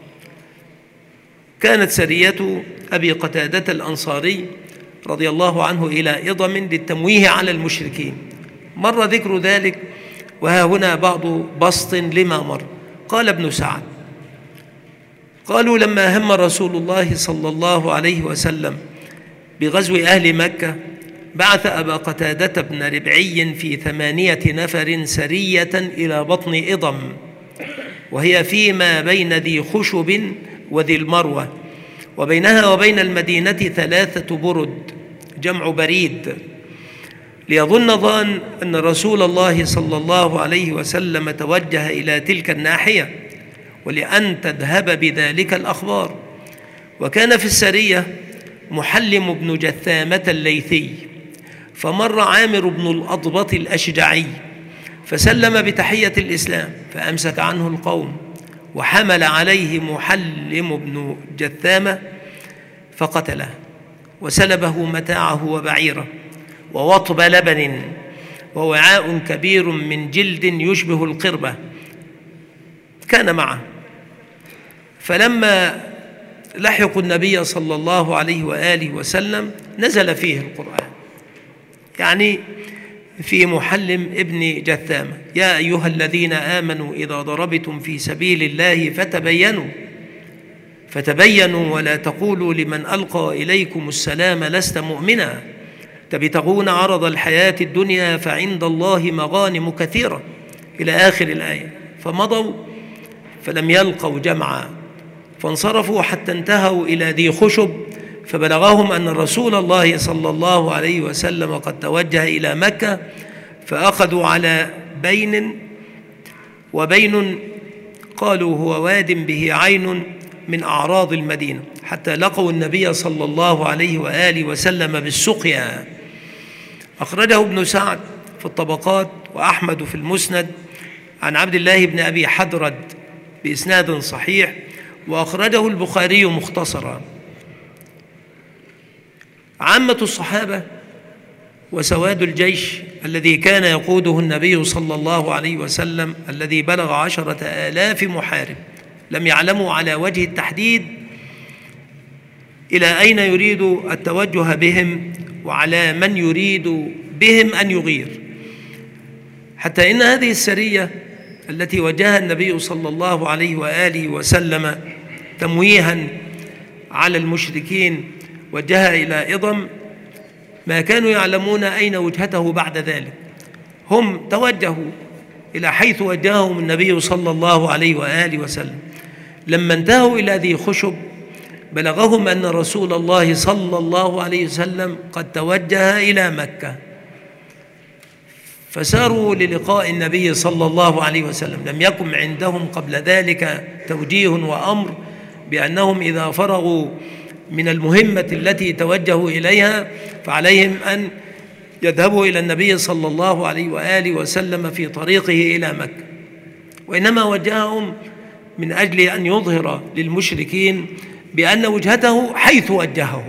[SPEAKER 2] كانت سرية أبي قتادة الأنصاري رضي الله عنه إلى إضم للتمويه على المشركين. مر ذكر ذلك، وها هنا بعض بسط لما مر. قال ابن سعد: قالوا لما هم رسول الله صلى الله عليه وسلم بغزو أهل مكة بعث أبا قتادة بن ربعي في 8 نفر سرية إلى بطن إضم، وهي فيما بين ذي خشب وذي المروة، وبينها وبين المدينة 3 برد جمع بريد، ليظن ظان أن رسول الله صلى الله عليه وسلم توجه إلى تلك الناحية، ولأن تذهب بذلك الأخبار. وكان في السرية محلم بن جثامة الليثي، فمر عامر بن الأضبط الأشجعي فسلم بتحية الإسلام، فأمسك عنه القوم، وحمل عليه محلم بن جثامة فقتله، وسلبه متاعه وبعيره ووطب لبن ووعاء كبير من جلد يشبه القربة كان معه. فلما لحقوا النبي صلى الله عليه وآله وسلم نزل فيه القرآن، يعني في محلم ابن جثامة: يا أيها الذين آمنوا إذا ضربتم في سبيل الله فتبينوا ولا تقولوا لمن ألقى إليكم السلام لست مؤمنا تبتغون عرض الحياة الدنيا فعند الله مغانم كثيرة إلى آخر الآية. فمضوا فلم يلقوا جمعا، فانصرفوا حتى انتهوا إلى ذي خشب، فبلغهم أن رسول الله صلى الله عليه وسلم قد توجه إلى مكة، فأخذوا على بين وبين، قالوا هو واد به عين من أعراض المدينة، حتى لقوا النبي صلى الله عليه وآله وسلم بالسقيا. أخرجه ابن سعد في الطبقات وأحمد في المسند عن عبد الله بن أبي حدرد بإسناد صحيح، وأخرجه البخاري مختصرا. عامة الصحابة وسواد الجيش الذي كان يقوده النبي صلى الله عليه وسلم الذي بلغ 10,000 محارب لم يعلموا على وجه التحديد إلى أين يريد التوجه بهم وعلى من يريد بهم أن يغير، حتى إن هذه السرية التي وجهها النبي صلى الله عليه وآله وسلم تمويها على المشركين وجهها إلى إضم، ما كانوا يعلمون أين وجهته بعد ذلك. هم توجهوا إلى حيث وجههم النبي صلى الله عليه وآله وسلم. لما انتهوا إلى ذي خشب بلغهم أن رسول الله صلى الله عليه وسلم قد توجه إلى مكة، فساروا للقاء النبي صلى الله عليه وسلم. لم يكن عندهم قبل ذلك توجيه وأمر بأنهم إذا فرغوا من المهمة التي توجهوا إليها فعليهم أن يذهبوا إلى النبي صلى الله عليه وآله وسلم في طريقه إلى مكة، وإنما وجههم من أجل أن يظهر للمشركين بأن وجهته حيث وجهه.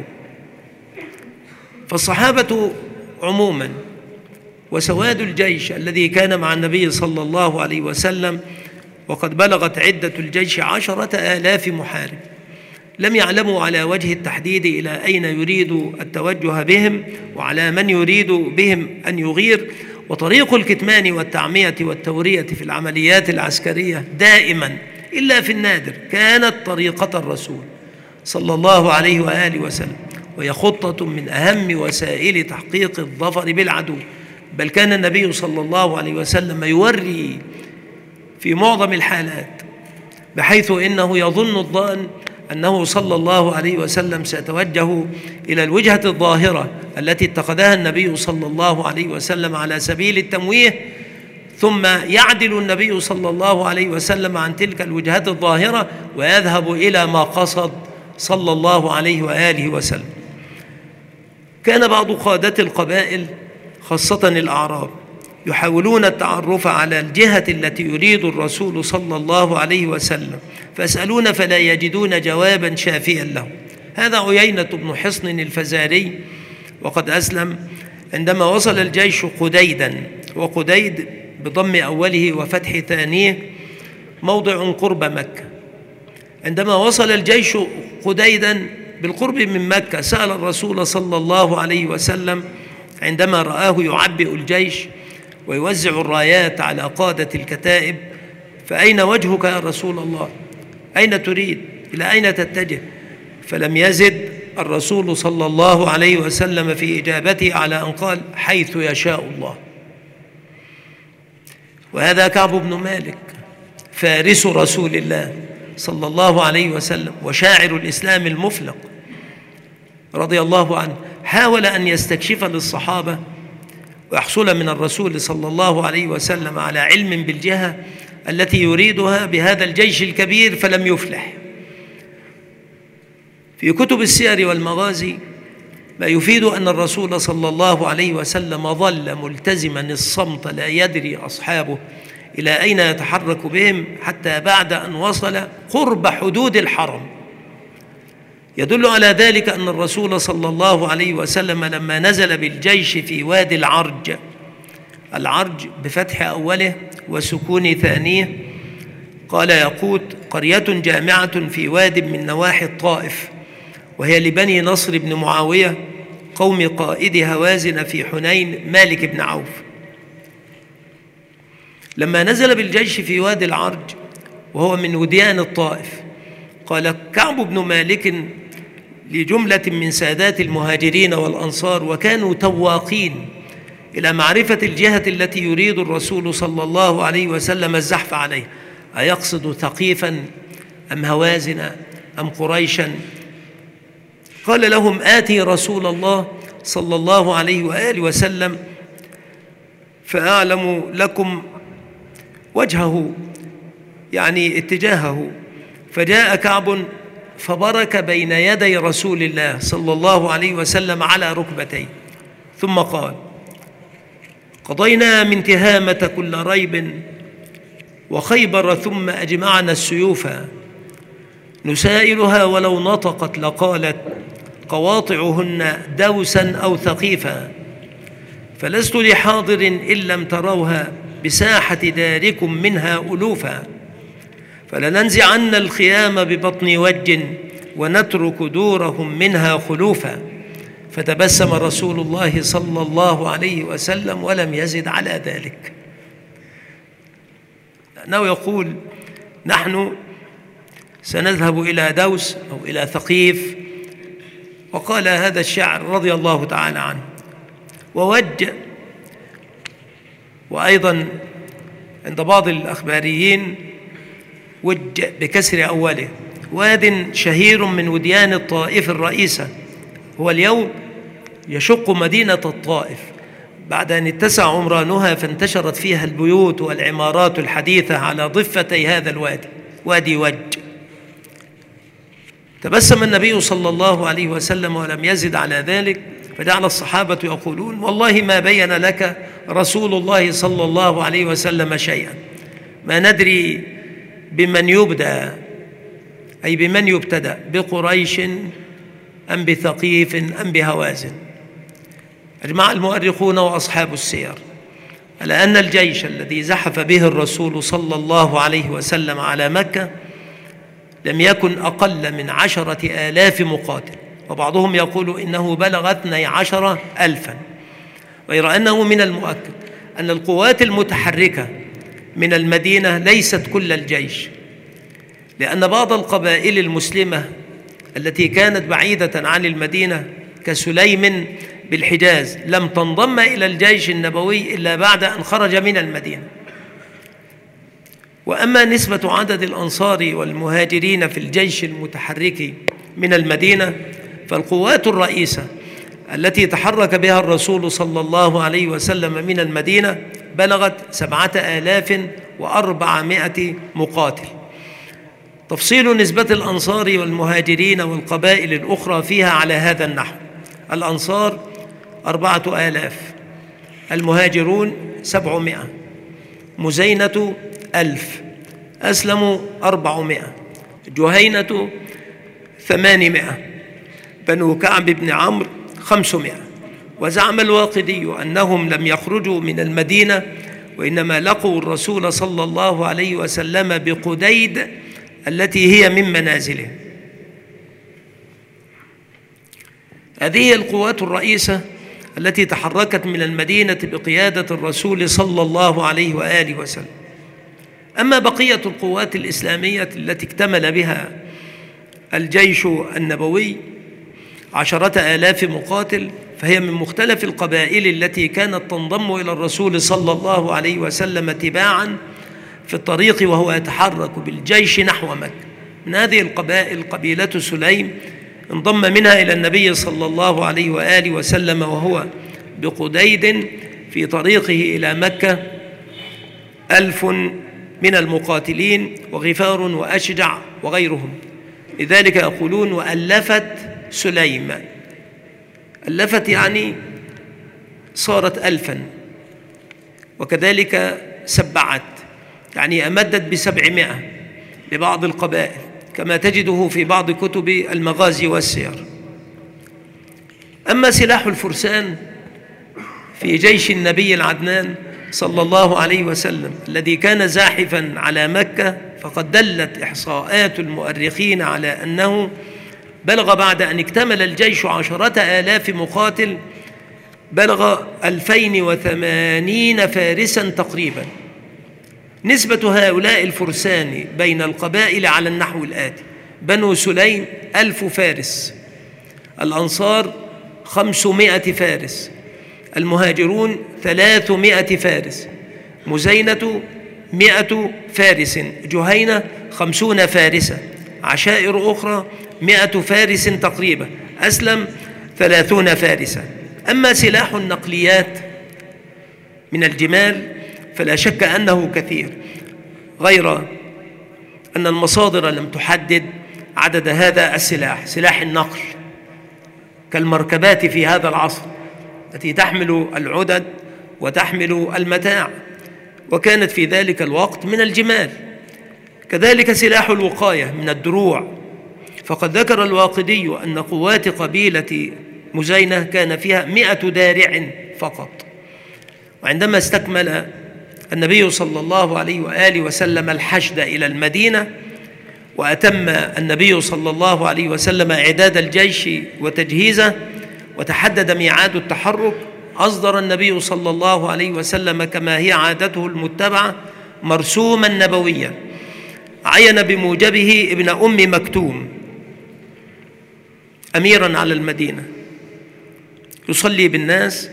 [SPEAKER 2] فالصحابة عموما وسواد الجيش الذي كان مع النبي صلى الله عليه وسلم، وقد بلغت عدة الجيش 10,000 محارب، لم يعلموا على وجه التحديد إلى أين يريد التوجه بهم وعلى من يريد بهم أن يغير. وطريق الكتمان والتعمية والتورية في العمليات العسكرية دائما إلا في النادر كانت طريقة الرسول صلى الله عليه وآله وسلم، وهي خطة من أهم وسائل تحقيق الظفر بالعدو. بل كان النبي صلى الله عليه وسلم يوري في معظم الحالات، بحيث إنه يظن الظان أنه صلى الله عليه وسلم سيتوجه إلى الوجهة الظاهرة التي اتخذها النبي صلى الله عليه وسلم على سبيل التمويه، ثم يعدل النبي صلى الله عليه وسلم عن تلك الوجهات الظاهرة ويذهب إلى ما قصد صلى الله عليه وآله وسلم. كان بعض قادة القبائل خاصة الأعراب يحاولون التعرف على الجهة التي يريد الرسول صلى الله عليه وسلم، فيسألون فلا يجدون جوابا شافيا له. هذا عيينة بن حصن الفزاري، وقد أسلم عندما وصل الجيش قديدا، وقديد بضم أوله وفتح ثانيه موضع قرب مكة. عندما وصل الجيش قديدا بالقرب من مكة سأل الرسول صلى الله عليه وسلم عندما رآه يعبئ الجيش ويوزع الرايات على قادة الكتائب: فأين وجهك يا رسول الله؟ أين تريد؟ إلى أين تتجه؟ فلم يزد الرسول صلى الله عليه وسلم في إجابته على أن قال: حيث يشاء الله. وهذا كعب بن مالك فارس رسول الله صلى الله عليه وسلم وشاعر الإسلام المفلق رضي الله عنه، حاول أن يستكشف للصحابة ويحصل من الرسول صلى الله عليه وسلم على علم بالجهة التي يريدها بهذا الجيش الكبير، فلم يفلح. في كتب السير والمغازي ما يفيد أن الرسول صلى الله عليه وسلم ظل ملتزما الصمت لا يدري أصحابه إلى أين يتحرك بهم حتى بعد أن وصل قرب حدود الحرم. يدل على ذلك أن الرسول صلى الله عليه وسلم لما نزل بالجيش في وادي العرج، العرج بفتح أوله وسكون ثانيه، قال يقود: قرية جامعة في واد من نواحي الطائف، وهي لبني نصر بن معاوية قوم قائد هوازن في حنين مالك بن عوف. لما نزل بالجيش في وادي العرج وهو من وديان الطائف، قال كعب بن مالك لجملة من سادات المهاجرين والأنصار، وكانوا تواقين إلى معرفة الجهة التي يريد الرسول صلى الله عليه وسلم الزحف عليه، أيقصد ثقيفا أم هوازن أم قريشا؟ قال لهم: آتي رسول الله صلى الله عليه وآله وسلم فأعلم لكم وجهه، يعني اتجاهه. فجاء كعب فبرك بين يدي رسول الله صلى الله عليه وسلم على ركبتيه، ثم قال: قضينا من تهامة كل ريب وخيبر، ثم أجمعنا السيوف، نسائلها ولو نطقت لقالت قواطعهن دوسا أو ثقيفا، فلست لحاضر إن لم تروها بساحة داركم منها ألوفا، فلننزعن الخيام ببطن وج ونترك دورهم منها خلوفا. فتبسم رسول الله صلى الله عليه وسلم ولم يزد على ذلك، لأنه يقول: نحن سنذهب إلى دوس أو إلى ثقيف. وقال هذا الشاعر رضي الله تعالى عنه: ووج. وأيضا عند بعض الأخباريين وج بكسر أوله، واد شهير من وديان الطائف الرئيسة، هو اليوم يشق مدينة الطائف بعد أن اتسع عمرانها فانتشرت فيها البيوت والعمارات الحديثة على ضفتي هذا الوادي، وادي وج. تبسم النبي صلى الله عليه وسلم ولم يزد على ذلك، فجعل الصحابة يقولون: والله ما بين لك رسول الله صلى الله عليه وسلم شيئا، ما ندري بمن يبدأ، أي بمن يبتدأ، بقريش أم بثقيف أم بهوازن. أجمع المؤرخون وأصحاب السير على أن الجيش الذي زحف به الرسول صلى الله عليه وسلم على مكة لم يكن أقل من 10,000 مقاتل، وبعضهم يقول إنه بلغ 12,000. غير أنه من المؤكد أن القوات المتحركة من المدينة ليست كل الجيش، لأن بعض القبائل المسلمة التي كانت بعيدة عن المدينة كسليم بالحجاز لم تنضم إلى الجيش النبوي إلا بعد أن خرج من المدينة. وأما نسبة عدد الأنصار والمهاجرين في الجيش المتحرك من المدينة، فالقوات الرئيسة التي تحرك بها الرسول صلى الله عليه وسلم من المدينة بلغت 7,400 مقاتل. تفصيل نسبة الأنصار والمهاجرين والقبائل الأخرى فيها على هذا النحو: الأنصار 4,000، المهاجرون 700، مزينة 1000، أسلم 400، جهينة 800، بنو كعب بن عمرو 500. وزعم الواقدي أنهم لم يخرجوا من المدينة، وإنما لقوا الرسول صلى الله عليه وسلم بقديد التي هي من منازله. هذه القوات الرئيسة التي تحركت من المدينة بقيادة الرسول صلى الله عليه وآله وسلم. أما بقية القوات الإسلامية التي اكتمل بها الجيش النبوي 10,000 مقاتل، فهي من مختلف القبائل التي كانت تنضم إلى الرسول صلى الله عليه وسلم تباعا في الطريق وهو يتحرك بالجيش نحو مكة. من هذه القبائل قبيلة سليم انضم منها إلى النبي صلى الله عليه وآله وسلم وهو بقديد في طريقه إلى مكة 1000 من المقاتلين، وغفار وأشجع وغيرهم. لذلك يقولون: وألفت سليم. ألفت يعني صارت 1000، وكذلك سبعت يعني أمدت ب700 لبعض القبائل، كما تجده في بعض كتب المغازي والسير. أما سلاح الفرسان في جيش النبي العدنان صلى الله عليه وسلم الذي كان زاحفا على مكة، فقد دلت إحصاءات المؤرخين على أنه بلغ بعد أن اكتمل الجيش 10,000 مقاتل بلغ 2080 فارسا تقريبا. نسبة هؤلاء الفرسان بين القبائل على النحو الآتي: بنو سليم 1000 فارس، الأنصار 500 فارس، المهاجرون 300 فارس، مزينة 100 فارس، جهينة 50 فارسا، عشائر أخرى 100 فارس تقريبا، أسلم 30 فارسا. أما سلاح النقليات من الجمال فلا شك أنه كثير، غير أن المصادر لم تحدد عدد هذا السلاح، سلاح النقل كالمركبات في هذا العصر التي تحمل العدد وتحمل المتاع، وكانت في ذلك الوقت من الجمال. كذلك سلاح الوقاية من الدروع، فقد ذكر الواقدي أن قوات قبيلة مزينة كان فيها 100 دارع فقط. وعندما استكمل النبي صلى الله عليه وآله وسلم الحشد إلى المدينة وأتم النبي صلى الله عليه وسلم إعداد الجيش وتجهيزه وتحدد ميعاد التحرك، أصدر النبي صلى الله عليه وسلم كما هي عادته المتبعة مرسوما نبويا عين بموجبه ابن أم مكتوم أميرا على المدينة يصلي بالناس،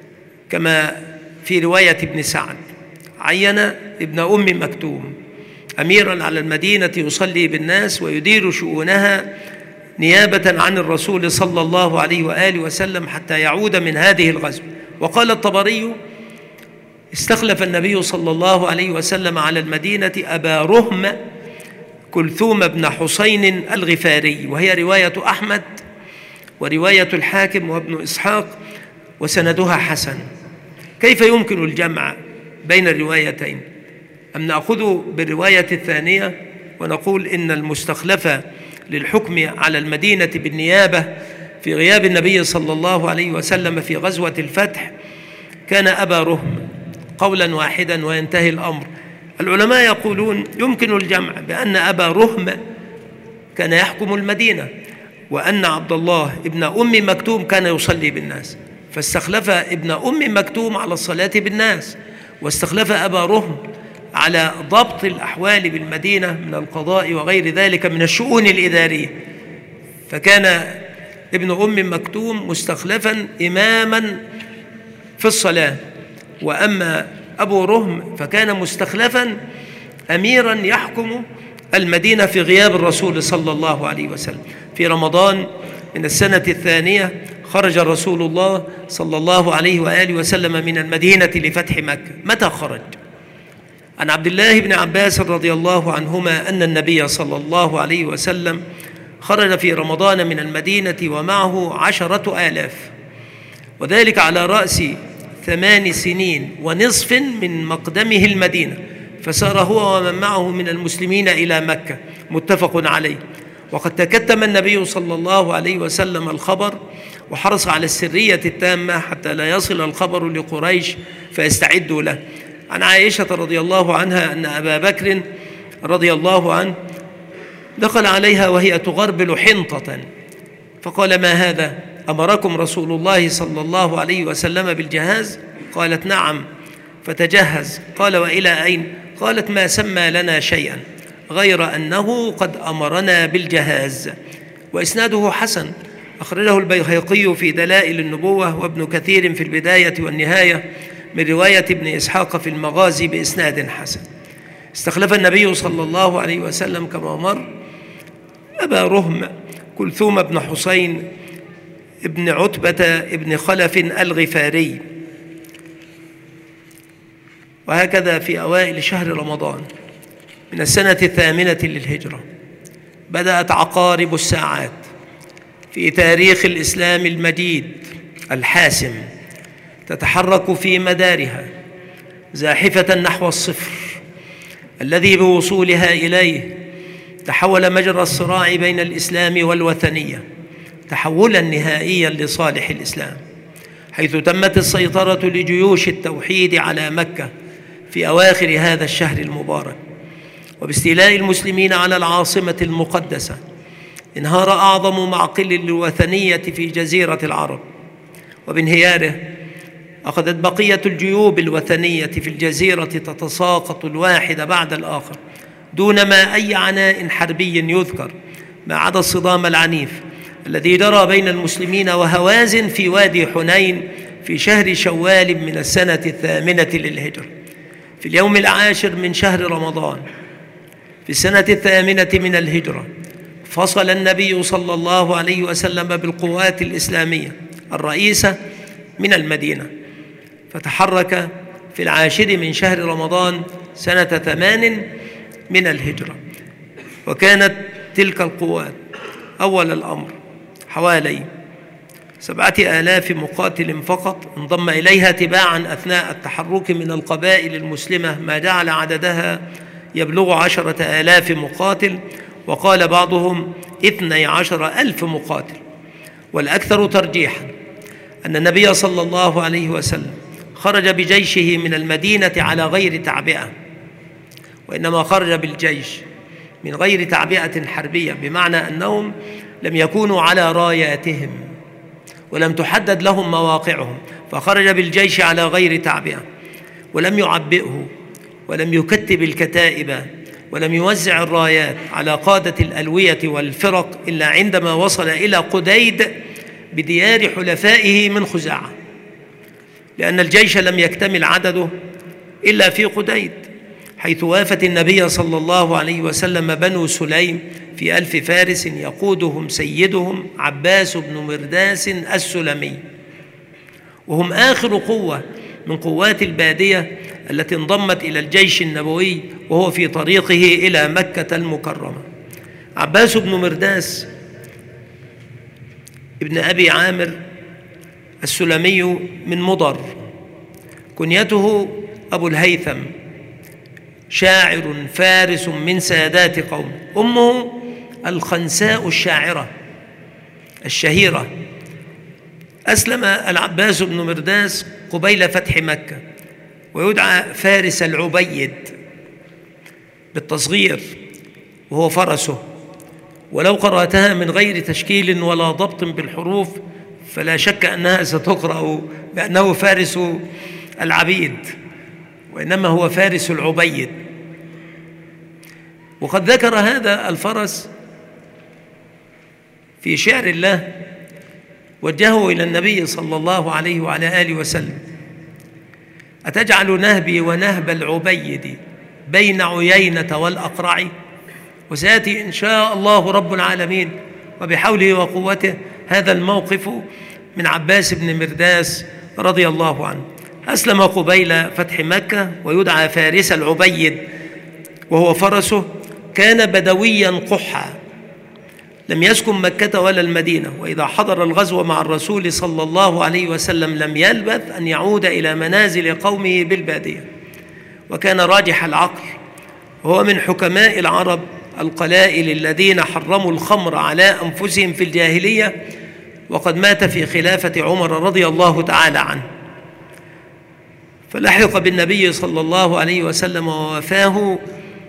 [SPEAKER 2] كما في رواية ابن سعد عين ابن أم مكتوم أميرا على المدينة يصلي بالناس ويدير شؤونها نيابة عن الرسول صلى الله عليه وآله وسلم حتى يعود من هذه الغزوة. وقال الطبري: استخلف النبي صلى الله عليه وسلم على المدينة أبا رهم كلثوم بن حسين الغفاري، وهي رواية أحمد ورواية الحاكم وابن إسحاق وسندها حسن. كيف يمكن الجمع بين الروايتين؟ أم نأخذ بالرواية الثانية ونقول إن المستخلف للحكم على المدينة بالنيابة في غياب النبي صلى الله عليه وسلم في غزوة الفتح كان أبا رهم، قولا واحدا وينتهي الأمر. العلماء يقولون يمكن الجمع بأن أبا رهم كان يحكم المدينة، وأن عبد الله ابن أم مكتوم كان يصلي بالناس، فاستخلف ابن أم مكتوم على الصلاة بالناس، واستخلف أبا رهم على ضبط الأحوال بالمدينة من القضاء وغير ذلك من الشؤون الإدارية. فكان ابن أم مكتوم مستخلفا إماما في الصلاة، وأما أبو رهم فكان مستخلفا أميرا يحكم المدينة في غياب الرسول صلى الله عليه وسلم. في رمضان من السنة الثانية خرج رسول الله صلى الله عليه وآله وسلم من المدينة لفتح مكة. متى خرج؟ عن عبد الله بن عباس رضي الله عنهما أن النبي صلى الله عليه وسلم خرج في رمضان من المدينة ومعه 10,000، وذلك على رأس 8 سنين ونصف من مقدمه المدينة، فسار هو ومن معه من المسلمين إلى مكة، متفق عليه. وقد تكتم النبي صلى الله عليه وسلم الخبر وحرص على السرية التامة حتى لا يصل الخبر لقريش فيستعدوا له. عن عائشة رضي الله عنها أن أبا بكر رضي الله عنه دخل عليها وهي تغربل حنطة فقال: ما هذا؟ أمركم رسول الله صلى الله عليه وسلم بالجهاز؟ قالت: نعم. فتجهز. قال: وإلى أين؟ قالت: ما سمى لنا شيئا غير أنه قد أمرنا بالجهاز. وإسناده حسن، أخرجه البيهقي في دلائل النبوة وابن كثير في البداية والنهاية من رواية ابن إسحاق في المغازي بإسناد حسن. استخلف النبي صلى الله عليه وسلم كما مر أبا رهم كلثوم بن حسين ابن عتبة ابن خلف الغفاري. وهكذا في أوائل شهر رمضان من السنة 8 للهجرة بدأت عقارب الساعات في تاريخ الإسلام المجيد الحاسم تتحرك في مدارها زاحفة نحو الصفر الذي بوصولها إليه تحول مجرى الصراع بين الإسلام والوثنية تحولا نهائيا لصالح الإسلام، حيث تمت السيطرة لجيوش التوحيد على مكة في أواخر هذا الشهر المبارك. وباستيلاء المسلمين على العاصمة المقدسة انهار أعظم معقل للوثنية في جزيرة العرب، وبانهياره أخذت بقية الجيوب الوثنية في الجزيرة تتساقط الواحد بعد الآخر دون ما أي عناء حربي يذكر، ما عدا الصدام العنيف الذي جرى بين المسلمين وهوازن في وادي حنين في شهر شوال من السنة 8 للهجرة. في اليوم 10 من شهر رمضان في السنة 8 من الهجرة فصل النبي صلى الله عليه وسلم بالقوات الإسلامية الرئيسة من المدينة، فتحرك في 10 من شهر رمضان سنة 8 من الهجرة. وكانت تلك القوات أول الأمر حوالي 7,000 مقاتل فقط، انضم إليها تباعا أثناء التحرك من القبائل المسلمة ما جعل عددها يبلغ 10,000 مقاتل، وقال بعضهم 12,000 مقاتل. والأكثر ترجيحا أن النبي صلى الله عليه وسلم خرج بجيشه من المدينة على غير تعبئة، وإنما خرج بالجيش من غير تعبئة حربية، بمعنى أنهم لم يكونوا على راياتهم ولم تحدد لهم مواقعهم، فخرج بالجيش على غير تعبئة ولم يعبئه ولم يكتب الكتائب ولم يوزع الرايات على قادة الألوية والفرق إلا عندما وصل إلى قديد بديار حلفائه من خزاعة، لأن الجيش لم يكتمل عدده إلا في قديد، حيث وافت النبي صلى الله عليه وسلم بنو سليم في 1000 فارس يقودهم سيدهم عباس بن مرداس السلمي، وهم آخر قوة من قوات البادية التي انضمت إلى الجيش النبوي وهو في طريقه إلى مكة المكرمة. عباس بن مرداس ابن أبي عامر السلمي من مضر، كنيته أبو الهيثم، شاعر فارس من سادات قوم. أمه الخنساء الشاعرة الشهيرة. أسلم العباس بن مرداس قبيل فتح مكة، ويدعى فارس العبيد بالتصغير وهو فرسه، ولو قرأتها من غير تشكيل ولا ضبط بالحروف فلا شك أنها ستقرأ بأنه فارس العبيد، وإنما هو فارس العبيد. وقد ذكر هذا الفرس في شعر الله وجهه إلى النبي صلى الله عليه وعلى آله وسلم: أتجعل نهبي ونهب العبيد بين عيينة والأقرع؟ وسيأتي إن شاء الله رب العالمين وبحوله وقوته هذا الموقف من عباس بن مرداس رضي الله عنه. أسلم قبيل فتح مكة ويدعى فارس العبيد وهو فرسه. كان بدويا قحا، لم يسكن مكة ولا المدينة، وإذا حضر الغزو مع الرسول صلى الله عليه وسلم لم يلبث أن يعود إلى منازل قومه بالبادية، وكان راجح العقل، وهو من حكماء العرب القلائل الذين حرموا الخمر على أنفسهم في الجاهلية، وقد مات في خلافة عمر رضي الله تعالى عنه، فلحق بالنبي صلى الله عليه وسلم ووفاه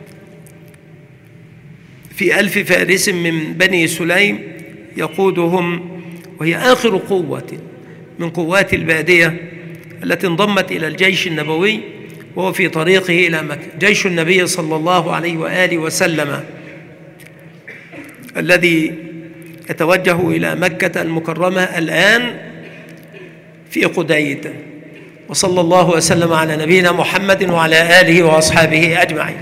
[SPEAKER 2] في 1000 فارس من بني سليم يقودهم، وهي آخر قوة من قوات البادية التي انضمت إلى الجيش النبوي وهو في طريقه إلى مكة. جيش النبي صلى الله عليه وآله وسلم الذي يتوجه إلى مكة المكرمة الآن في قديد. وصلى الله وسلم على نبينا محمد وعلى آله وأصحابه أجمعين.